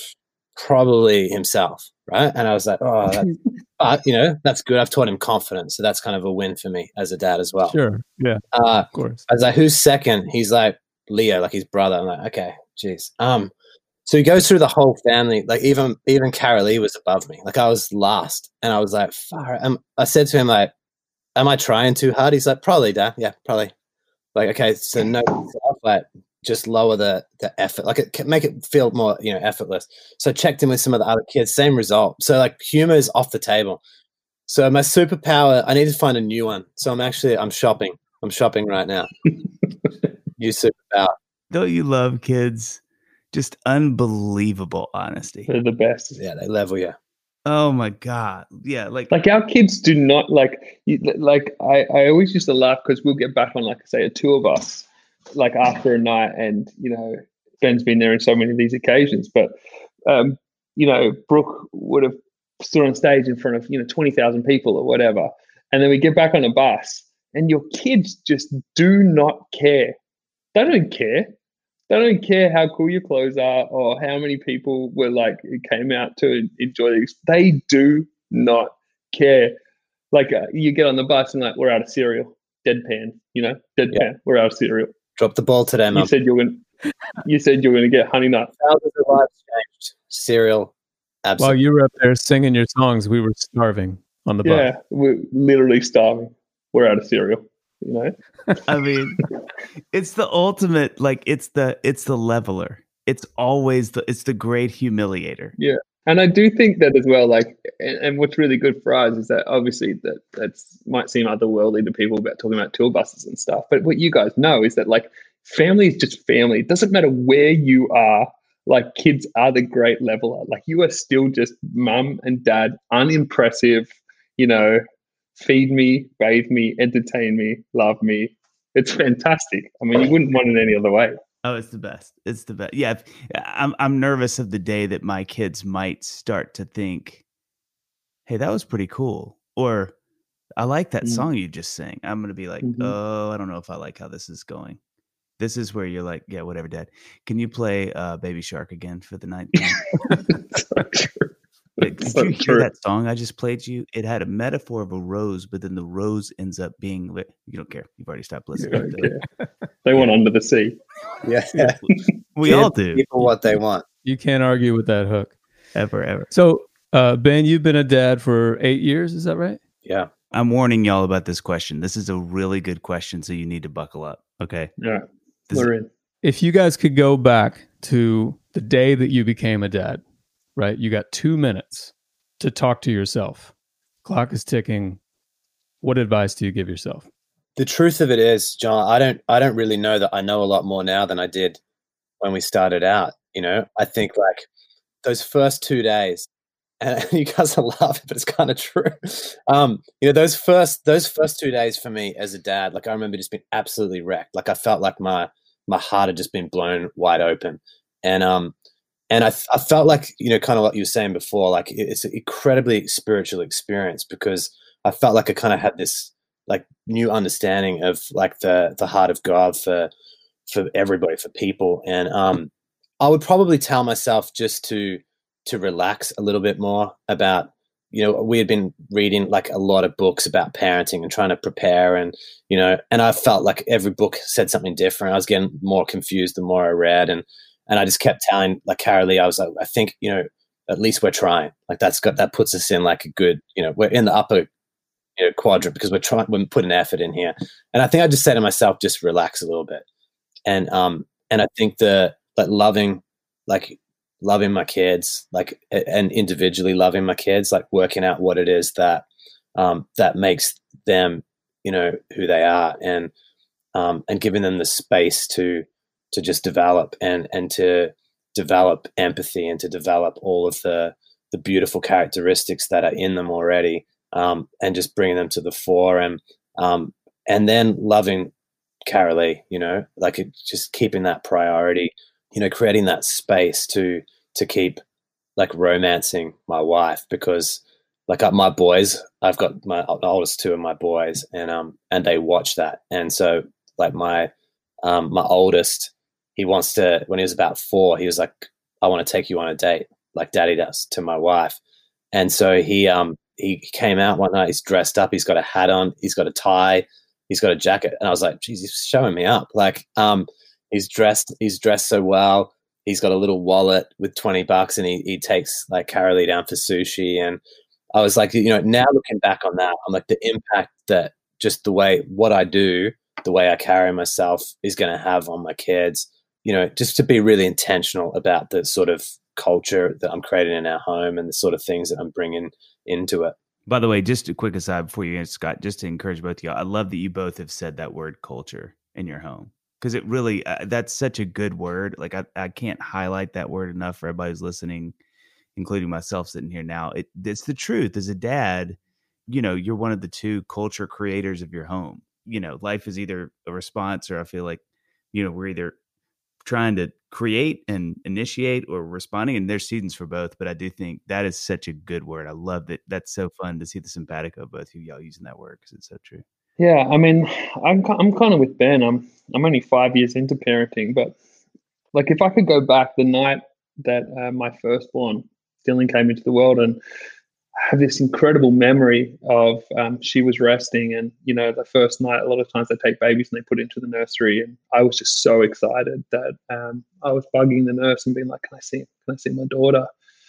probably himself, right? And I was like, oh, that's, but, you know, that's good. I've taught him confidence, so that's kind of a win for me as a dad as well. Sure, yeah, uh, of course. I was like, who's second? He's like, Leo, like his brother. I'm like, okay, geez. Um, so he goes through the whole family, like even even Carolee was above me. Like, I was last, and I was like, far. Um, I said to him, like, am I trying too hard? He's like, probably, Dad. Yeah, probably. Like, okay, so no, like, just lower the the effort, like, it make it feel more, you know, effortless. So I checked in with some of the other kids, same result. So, like, humor is off the table. So my superpower, I need to find a new one. So I'm actually I'm shopping. I'm shopping right now. New superpower. Don't you love kids? Just unbelievable honesty. They're the best. Yeah, they level you. Oh my God. Yeah. Like, Like our kids do not like, you- like I, I always used to laugh because we'll get back on, like say, a two of us, like after a night, and you know, Ben's been there in so many of these occasions, but um, you know, Brooke would have stood on stage in front of you know twenty thousand people or whatever, and then we get back on a bus, and your kids just do not care. They don't care. They don't care how cool your clothes are or how many people were like came out to enjoy these. They do not care. Like uh, you get on the bus and like we're out of cereal, deadpan. You know, deadpan. Yeah. We're out of cereal. Drop the ball today, You mum. said you were going. You said you were going to get honey nut. Thousands of lives changed. Cereal, While absolutely. you were up there singing your songs, we were starving on the bus. Yeah, we're literally starving. We're out of cereal. You know. I mean, it's the ultimate, like it's the, it's the leveler. It's always the, it's the great humiliator. Yeah. And I do think that as well, like, and, and what's really good for us is that obviously that that's might seem otherworldly to people about talking about tour buses and stuff. But what you guys know is that like family is just family. It doesn't matter where you are. Like kids are the great leveler. Like you are still just mum and dad, unimpressive, you know, feed me, bathe me, entertain me, love me. It's fantastic. I mean, you wouldn't want it any other way. Oh, it's the best. It's the best. Yeah, if, I'm I'm nervous of the day that my kids might start to think, "Hey, that was pretty cool," or "I like that Mm. song you just sang." I'm gonna be like, Mhm. "Oh, I don't know if I like how this is going." This is where you're like, "Yeah, whatever, Dad. Can you play uh, Baby Shark again for the ninth time?" It's so true. Like, It's did so you hear true. that song I just played you? It had a metaphor of a rose, but then the rose ends up being lit. You don't care. You've already stopped You listening. don't to care. They want Under the Sea. Yeah. it. We Give all do. people what they want. You can't argue with that hook. Ever, ever. So, uh, Ben, you've been a dad for eight years. Is that right? Yeah. I'm warning y'all about this question. This is a really good question, so you need to buckle up. Okay. Yeah, This- we're in. If you guys could go back to the day that you became a dad, right? You got two minutes to talk to yourself. Clock is ticking. What advice do you give yourself? The truth of it is, John, I don't I don't really know that I know a lot more now than I did when we started out. You know, I think like those first two days, and you guys are laughing, but it's kind of true. Um, you know, those first those first two days for me as a dad, like I remember just being absolutely wrecked. Like I felt like my my heart had just been blown wide open, and um, and I I felt like, you know, kind of what you were saying before, like it- it's an incredibly spiritual experience because I felt like I kind of had this like new understanding of like the the heart of God for for everybody, for people, and um, I would probably tell myself just to to relax a little bit more about, you know, we had been reading like a lot of books about parenting and trying to prepare, and you know, and I felt like every book said something different. I was getting more confused the more I read, and and I just kept telling like Carolee, I was like, I think, you know, at least we're trying. Like that's got that puts us in like a good, you know, we're in the upper, you know, quadrant because we're trying, we're putting effort in here. And I think I just said to myself, just relax a little bit. And um and I think the like loving like loving my kids, like and individually loving my kids, like working out what it is that um that makes them, you know, who they are, and um and giving them the space to to just develop and and to develop empathy and to develop all of the the beautiful characteristics that are in them already, um and just bringing them to the fore, and um and then loving Carolee, you know, like it, just keeping that priority, you know, creating that space to to keep like romancing my wife, because like uh, my boys, I've got my the oldest two of my boys, and um and they watch that, and so like my um my oldest, he wants to, when he was about four, he was like, I want to take you on a date like Daddy does to my wife, and so he um he came out one night, he's dressed up, he's got a hat on, he's got a tie, he's got a jacket, and I was like, geez, he's showing me up. Like, um, he's dressed, he's dressed so well. He's got a little wallet with twenty bucks, and he he takes like Carolee down for sushi. And I was like, you know, now looking back on that, I'm like, the impact that just the way what I do, the way I carry myself is going to have on my kids. You know, just to be really intentional about the sort of culture that I'm creating in our home and the sort of things that I'm bringing into it. By the way, just a quick aside before you answer, Scott, just to encourage both of y'all, I love that you both have said that word culture in your home, because it really, uh, that's such a good word. Like I, I can't highlight that word enough for everybody who's listening. including myself sitting here now, it, it's the truth. As a dad, you know, you're one of the two culture creators of your home. You know, life is either a response, or I feel like, you know, we're either trying to create and initiate or responding, and there's seasons for both. But I do think that is such a good word. I love that. That's so fun to see the simpatico of both of y'all using that word, because it's so true. Yeah, I mean, I'm I'm kind of with Ben. I'm I'm only five years into parenting, but like if I could go back the night that uh, my firstborn Dylan came into the world, and I have this incredible memory of um, she was resting, and you know, the first night, a lot of times they take babies and they put it into the nursery, and I was just so excited that um, I was bugging the nurse and being like, "Can I see? Can I see my daughter?"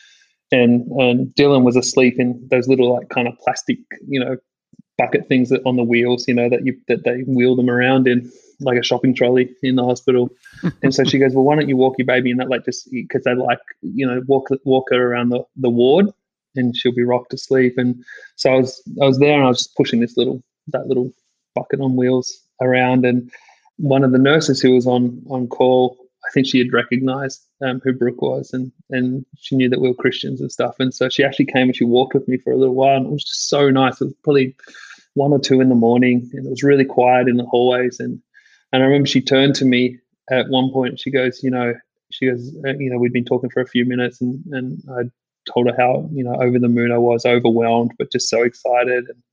And and Dylan was asleep in those little like kind of plastic, you know, bucket things that on the wheels, you know, that you that they wheel them around in like a shopping trolley in the hospital. And so she goes, "Well, why don't you walk your baby in that, like just because they like, you know, walk walk her around the, the ward, and she'll be rocked to sleep." And so I was I was there, and I was just pushing this little that little bucket on wheels around, and one of the nurses who was on on call, I think she had recognized um, who Brooke was, and and she knew that we were Christians and stuff. And so she actually came and she walked with me for a little while, and it was just so nice. It was probably one or two in the morning, and it was really quiet in the hallways. And and I remember she turned to me at one point, and she goes, you know, she goes, you know, we'd been talking for a few minutes, and and I told her how, you know, over the moon I was, overwhelmed, but just so excited. And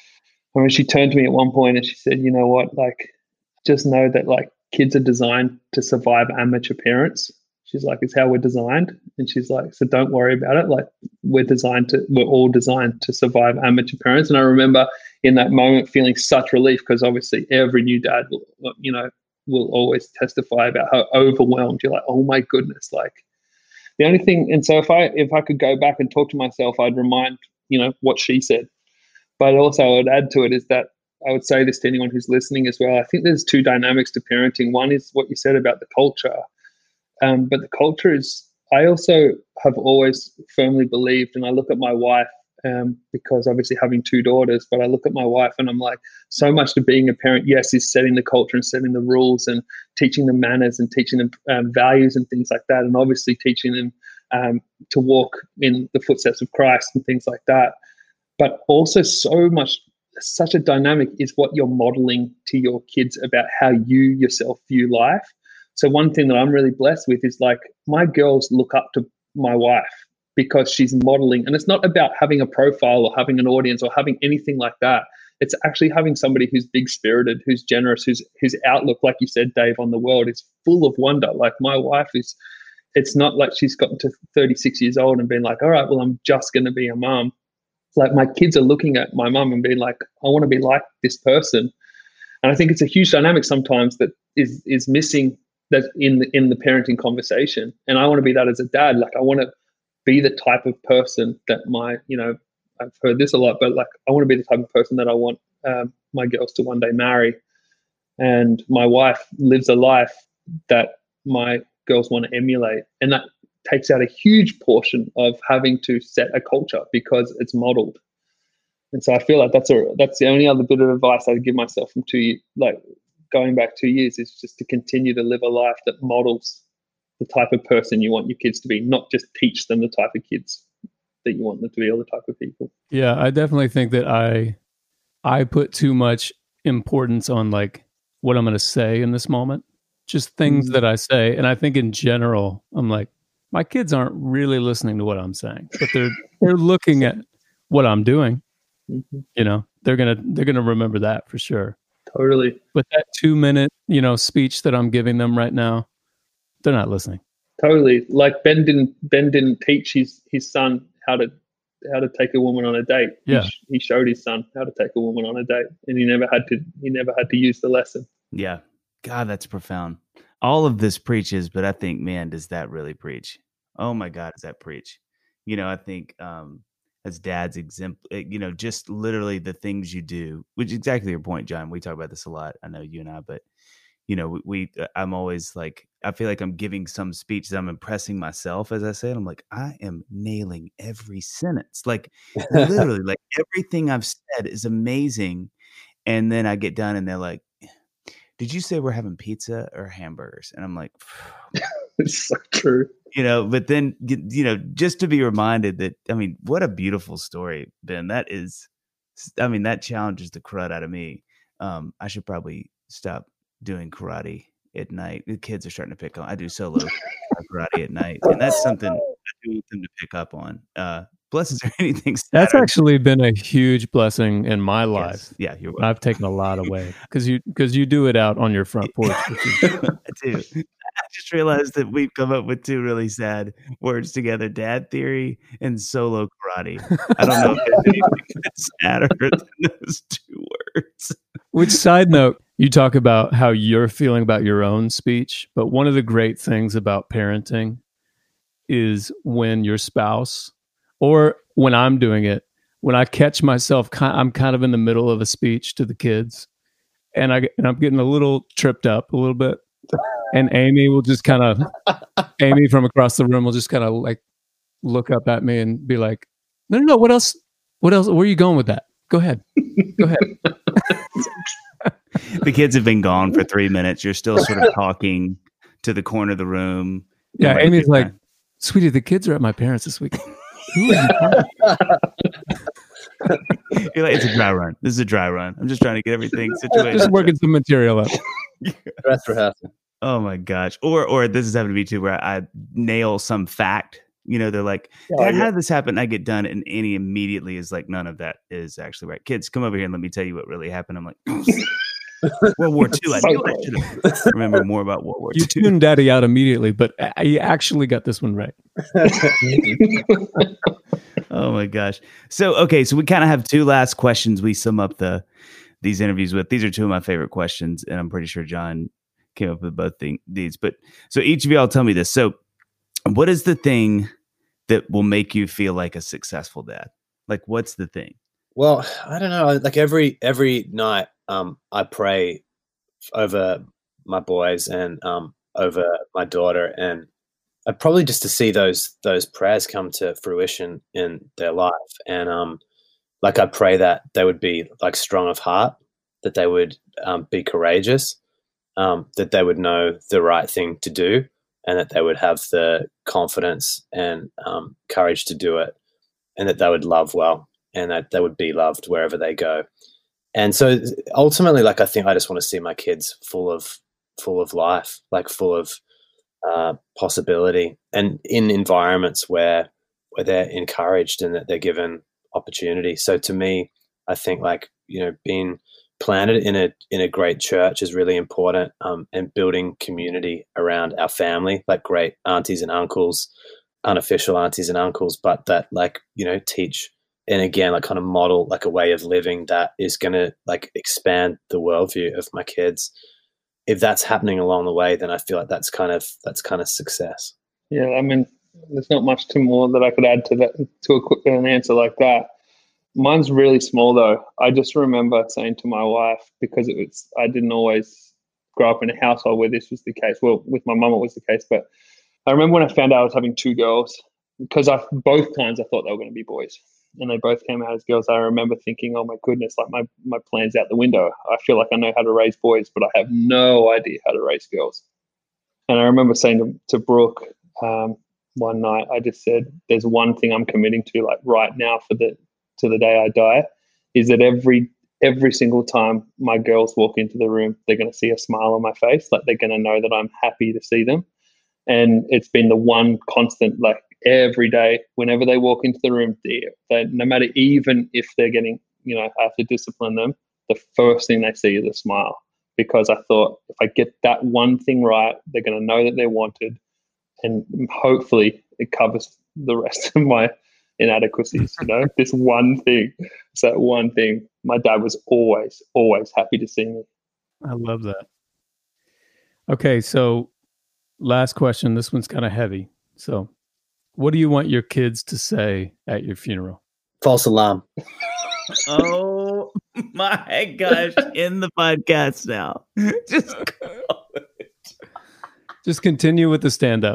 I mean, she turned to me at one point and she said, "You know what, like, just know that like kids are designed to survive amateur parents." She's like, "It's how we're designed." And she's like, "So don't worry about it. Like, we're designed to, we're all designed to survive amateur parents." And I remember in that moment feeling such relief, because obviously every new dad will, you know, will always testify about how overwhelmed you're. Like, oh my goodness, like the only thing. And so if I if I could go back and talk to myself, I'd remind, you know, what she said. But also I would add to it is that I would say this to anyone who's listening as well. I think there's two dynamics to parenting. One is what you said about the culture. Um, but the culture is, I also have always firmly believed, and I look at my wife, um, because obviously having two daughters, but I look at my wife and I'm like, so much to being a parent, yes, is setting the culture and setting the rules and teaching them manners and teaching them um, values and things like that. And obviously teaching them um, to walk in the footsteps of Christ and things like that. But also so much, such a dynamic is what you're modeling to your kids about how you yourself view life. So one thing that I'm really blessed with is like my girls look up to my wife because she's modeling. And it's not about having a profile or having an audience or having anything like that. It's actually having somebody who's big spirited, who's generous, whose whose outlook, like you said, Dave, on the world is full of wonder. Like my wife is, it's not like she's gotten to thirty-six years old and been like, all right, well, I'm just going to be a mom. Like my kids are looking at my mum and being like, I want to be like this person. And I think it's a huge dynamic sometimes that is is missing that in the, in the parenting conversation. And I want to be that as a dad. Like I want to be the type of person that my, you know, I've heard this a lot, but like I want to be the type of person that I want um, my girls to one day marry. And my wife lives a life that my girls want to emulate. And that takes out a huge portion of having to set a culture because it's modeled. And so I feel like that's a that's the only other bit of advice I'd give myself from two like going back two years is just to continue to live a life that models the type of person you want your kids to be, not just teach them the type of kids that you want them to be or the type of people. Yeah, I definitely think that I I put too much importance on like what I'm going to say in this moment, just things mm-hmm. that I say. And I think in general, I'm like, my kids aren't really listening to what I'm saying, but they're they're looking at what I'm doing. Mm-hmm. You know, they're gonna they're gonna remember that for sure. Totally. But that two minute, you know, speech that I'm giving them right now, they're not listening. Totally. Like Ben didn't Ben didn't teach his his son how to how to take a woman on a date. Yeah. He, he showed his son how to take a woman on a date, and he never had to he never had to use the lesson. Yeah. God, that's profound. All of this preaches, but I think, man, does that really preach? Oh my God, does that preach? You know, I think um, as dads, exempl- you know, just literally the things you do, which is exactly your point, John. We talk about this a lot. I know you and I, but you know, we, we I'm always like, I feel like I'm giving some speech that I'm impressing myself as I say it. I'm like, I am nailing every sentence. Like literally, like everything I've said is amazing. And then I get done and they're like, did you say we're having pizza or hamburgers? And I'm like, it's so true. you know, but then, you know, just to be reminded that, I mean, what a beautiful story, Ben. That is, I mean, that challenges the crud out of me. Um, I should probably stop doing karate at night. The kids are starting to pick on. I do solo karate at night, and that's something I do want them to pick up on. Uh, Bless, is there anything? That's actually been a huge blessing in my life. Yes. Yeah, you're welcome. I've taken a lot away because you because you do it out on your front porch. Which is- I do. I just realized that we've come up with two really sad words together: dad theory and solo karate. I don't know if there's anything that's sadder than those two words. Which, side note, you talk about how you're feeling about your own speech, but one of the great things about parenting is when your spouse, or when I'm doing it, when I catch myself, I'm kind of in the middle of a speech to the kids, and I and I'm getting a little tripped up a little bit, and Amy will just kind of, Amy from across the room will just kind of like look up at me and be like, "No, no, no, what else? What else? Where are you going with that? Go ahead, go ahead." The kids have been gone for three minutes. You're still sort of talking to the corner of the room. Yeah, Amy's like, time. "Sweetie, the kids are at my parents' this week." You're like, it's a dry run. This is a dry run. I'm just trying to get everything situated. Just working some material up. Dress rehearsal. Oh my gosh. Or or this is happened to me too, where I, I nail some fact. You know, they're like, Dad, oh, yeah. how did this happen? I get done, and Annie immediately is like, none of that is actually right. Kids, come over here and let me tell you what really happened. I'm like, World War Two. I knew I should have remember more about World War you Two. You tuned Daddy out immediately, but I actually got this one right. Oh my gosh. So, okay, so we kind of have two last questions we sum up the these interviews with. These are two of my favorite questions, and I'm pretty sure John came up with both thing, these. But so each of y'all tell me this. So what is the thing that will make you feel like a successful dad? Like, what's the thing? Well, I don't know. Like every every night, um, I pray over my boys and um, over my daughter, and I probably just to see those those prayers come to fruition in their life. And um, like I pray that they would be like strong of heart, that they would um, be courageous, um, that they would know the right thing to do, and that they would have the confidence and um, courage to do it, and that they would love well, and that they would be loved wherever they go. And so ultimately, like, I think I just want to see my kids full of, full of life, like full of uh, possibility, and in environments where, where they're encouraged and that they're given opportunity. So to me, I think like, you know, being planted in a, in a great church is really important, um, and building community around our family, like great aunties and uncles, unofficial aunties and uncles, but that like, you know, teach, and again, like kind of model like a way of living that is going to like expand the worldview of my kids. If that's happening along the way, then I feel like that's kind of, that's kind of success. Yeah. I mean, there's not much to more that I could add to that, to a quick an answer like that. Mine's really small though. I just remember saying to my wife, because it was, I didn't always grow up in a household where this was the case. Well, with my mum, it was the case, but I remember when I found out I was having two girls, because I both times I thought they were going to be boys, and they both came out as girls. I remember thinking, oh my goodness, like my, my plan's out the window. I feel like I know how to raise boys, but I have no idea how to raise girls. And I remember saying to, to Brooke um, one night, I just said, there's one thing I'm committing to, like right now for the to the day I die, is that every every single time my girls walk into the room, they're going to see a smile on my face. Like they're going to know that I'm happy to see them. And it's been the one constant, like every day, whenever they walk into the room, they, they, no matter, even if they're getting, you know, I have to discipline them, the first thing they see is a smile. Because I thought if I get that one thing right, they're going to know that they're wanted. And hopefully it covers the rest of my inadequacies, you know, this one thing. It's that one thing. My dad was always, always happy to see me. I love that. Okay, so last question. This one's kind of heavy. So what do you want your kids to say at your funeral? False alarm. Oh my gosh. In the podcast now. Just call it. Just continue with the stand-up.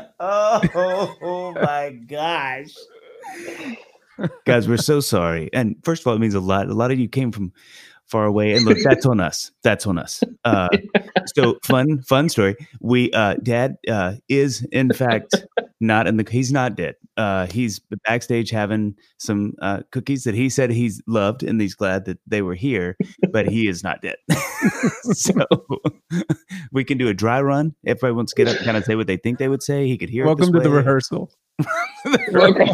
Oh, oh my gosh. Guys, we're so sorry. And first of all, it means a lot. A lot of you came from far away. And look, that's on us. That's on us. Uh, so fun, fun story. We, uh, Dad uh, is in fact not in the, he's not dead. Uh, he's backstage having some uh, cookies that he said he's loved, and he's glad that they were here, but he is not dead. So we can do a dry run. If everybody wants to get up and kind of say what they think they would say, he could hear Welcome it to this the way. rehearsal. Welcome.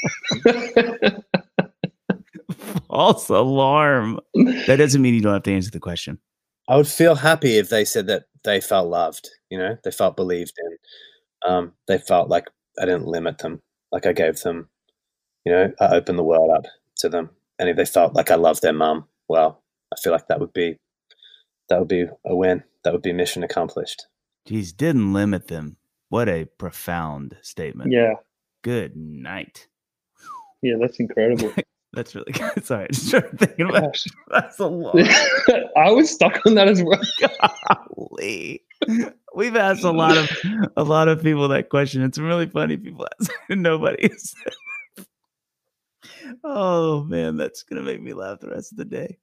False alarm. That doesn't mean you don't have to answer the question. I would feel happy if they said that they felt loved, you know, they felt believed in. Um, they felt like I didn't limit them, like I gave them, you know, I opened the world up to them. And if they felt like I loved their mum, well, I feel like that would be, that would be a win. That would be mission accomplished. Geez, didn't limit them. What a profound statement. Yeah. Good night. Yeah, that's incredible. That's really good. Sorry, I just started thinking about Gosh. that's a lot. I was stuck on that as well. Golly. We've asked a lot of a lot of people that question. It's really funny. People ask, and nobody has said. Oh man, that's gonna make me laugh the rest of the day.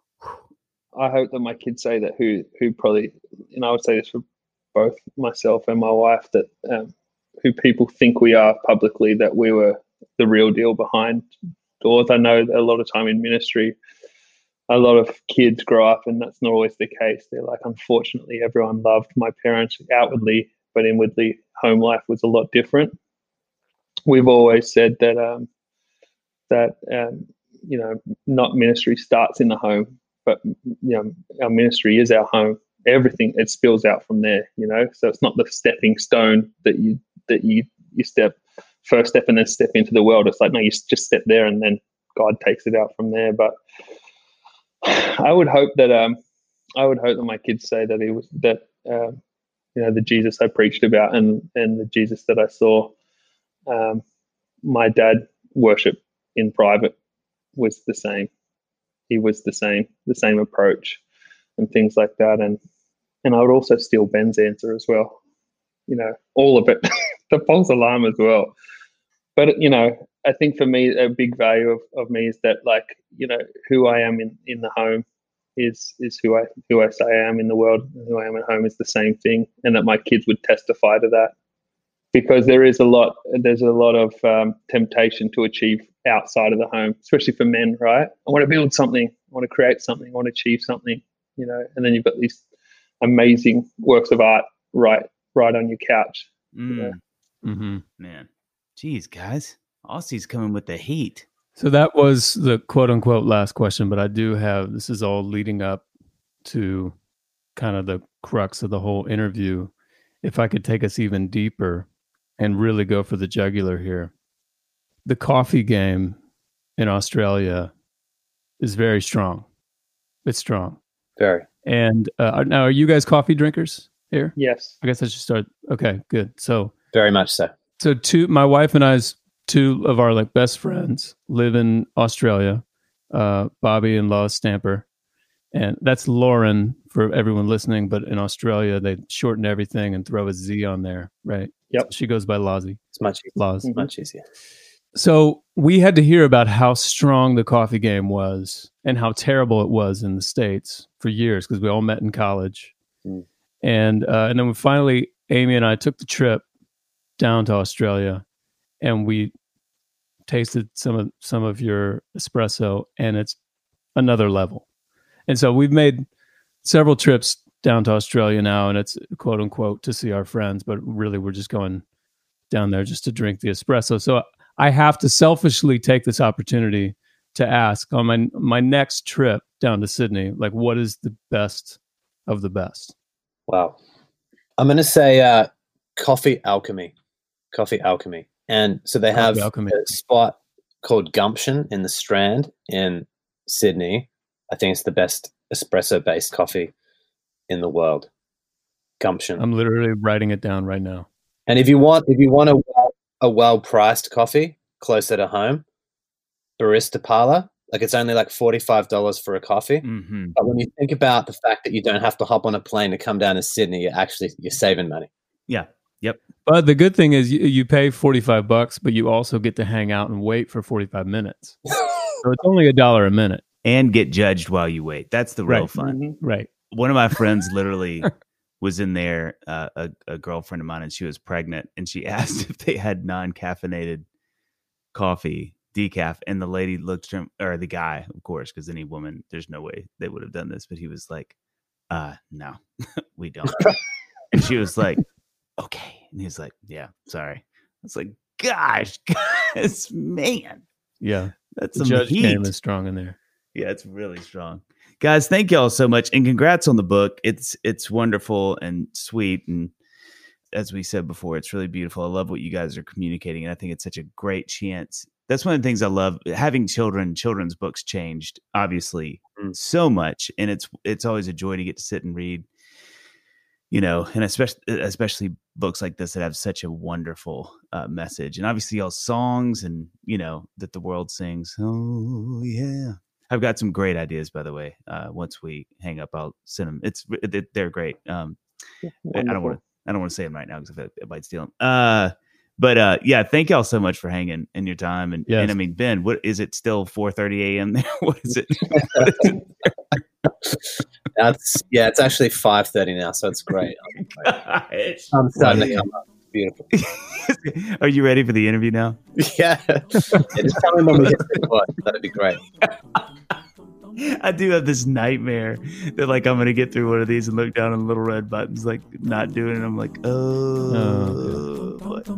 I hope that my kids say that who who probably, and I would say this for both myself and my wife, that um, who people think we are publicly, that we were the real deal behind doors. I know that a lot of time in ministry, a lot of kids grow up and that's not always the case. They're like, unfortunately, everyone loved my parents outwardly, but inwardly, home life was a lot different. We've always said that um, that um, you know, not ministry starts in the home, but you know, our ministry is our home. Everything, it spills out from there, you know. So it's not the stepping stone that you that you you step first step and then step into the world. It's like, no, you just step there and then God takes it out from there. But I would hope that um I would hope that my kids say that he was that um you know, the Jesus I preached about and and the Jesus that I saw um my dad worship in private was the same. He was the same, the same approach and things like that. And and I would also steal Ben's answer as well. You know, all of it, the false alarm as well. But, you know, I think for me, a big value of, of me is that, like, you know, who I am in, in the home is is who I who I say I am in the world, and who I am at home is the same thing, and that my kids would testify to that. Because there is a lot, there's a lot of um, temptation to achieve outside of the home, especially for men, right? I want to build something, I want to create something, I want to achieve something, you know, and then you've got these amazing works of art right right on your couch. Mm. You know? Mm-hmm. Man, geez, guys, Aussie's coming with the heat. So that was the quote unquote last question, but I do have, this is all leading up to kind of the crux of the whole interview. If I could take us even deeper and really go for the jugular here. The coffee game in Australia is very strong. It's strong. Very. And uh, now, are you guys coffee drinkers here? Yes. I guess I should start. Okay, good. So Very much so. So two, my wife and I's two of our like best friends live in Australia, uh, Bobby and Lois Stamper. And that's Lauren for everyone listening, but in Australia, they shorten everything and throw a Z on there, right? Yep. So she goes by Lozzie. It's much easier. Loz. Mhm. Much easier. So we had to hear about how strong the coffee game was and how terrible it was in the States for years because we all met in college. Mm. And uh, and then we finally, Amy and I took the trip down to Australia and we tasted some of some of your espresso, and it's another level. And so we've made several trips down to Australia now, and it's quote unquote to see our friends, but really we're just going down there just to drink the espresso. So I have to selfishly take this opportunity to ask on my my next trip down to Sydney, like, what is the best of the best? Wow. I'm going to say uh, Coffee Alchemy. Coffee Alchemy. And so they have Coffee Alchemy. a spot called Gumption in the Strand in Sydney. I think it's the best espresso-based coffee in the world. Gumption. I'm literally writing it down right now. And if you want, if you want a well, a well-priced coffee closer to home, Barista Parlor, like it's only like forty-five dollars for a coffee. Mm-hmm. But when you think about the fact that you don't have to hop on a plane to come down to Sydney, you're actually you're saving money. Yeah. Yep. But the good thing is you, you pay forty-five bucks, but you also get to hang out and wait for forty-five minutes. So it's only a dollar a minute. and get judged while you wait. That's the real Right. fun. Mhm. Right. One of my friends literally was in there, uh, a, a girlfriend of mine, and she was pregnant, and she asked if they had non-caffeinated coffee, decaf, and the lady looked at him, or the guy, of course, because any woman, there's no way they would have done this, but he was like, uh, no, we don't. And she was like, okay. And he was like, yeah, sorry. I was like, gosh, guys, man, Yeah. that's The some judge heat. game is strong in there. Yeah, it's really strong. Guys, thank y'all so much. And congrats on the book. It's it's wonderful and sweet. And as we said before, it's really beautiful. I love what you guys are communicating. And I think it's such a great chance. That's one of the things I love. Having children, children's books changed, obviously, Mm. so much. And it's it's always a joy to get to sit and read, you know, and especially especially books like this that have such a wonderful uh, message. And obviously y'all's songs and, you know, that the world sings. Oh, yeah. I've got some great ideas, by the way. Uh, once we hang up, I'll send them. It's they're great. Um, I don't want to. I don't want to say them right now because it might steal them. Uh, but uh, yeah, thank y'all so much for hanging in your time. And, Yes. and I mean, Ben, what is it? Still four thirty a.m. there? What is it? What is it? That's yeah, it's actually five thirty now, so it's great. Gosh. I'm starting to come up. Beautiful. Are you ready for the interview now? Yeah. yeah just tell me when we hit the quad. That'd be great. I do have this nightmare that like I'm gonna get through one of these and look down on the little red buttons, like not doing it. I'm like, oh, Oh, what?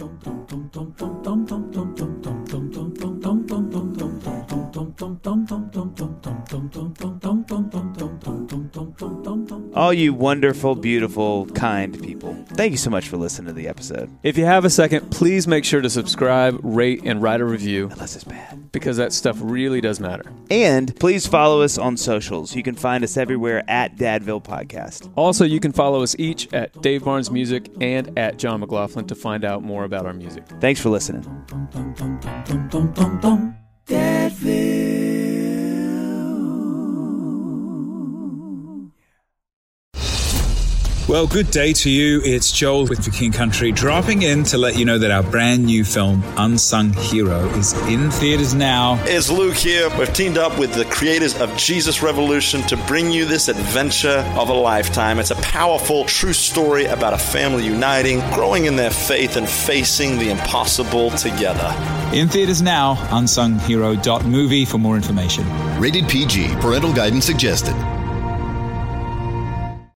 All you wonderful, beautiful, kind people. Thank you so much for listening to the episode. If you have a second, please make sure to subscribe, rate, and write a review Unless it's bad. because that stuff really does matter. And please follow us on socials. You can find us everywhere at Dadville Podcast. Also, you can follow us each at Dave Barnes Music and at John McLaughlin to find out more about our music. Thanks for listening. Well, good day to you. It's Joel with For King Country dropping in to let you know that our brand new film, Unsung Hero, is in theaters now. It's Luke here. We've teamed up with the creators of Jesus Revolution to bring you this adventure of a lifetime. It's a powerful, true story about a family uniting, growing in their faith, and facing the impossible together. In theaters now, unsung hero dot movie for more information. Rated P G. Parental guidance suggested.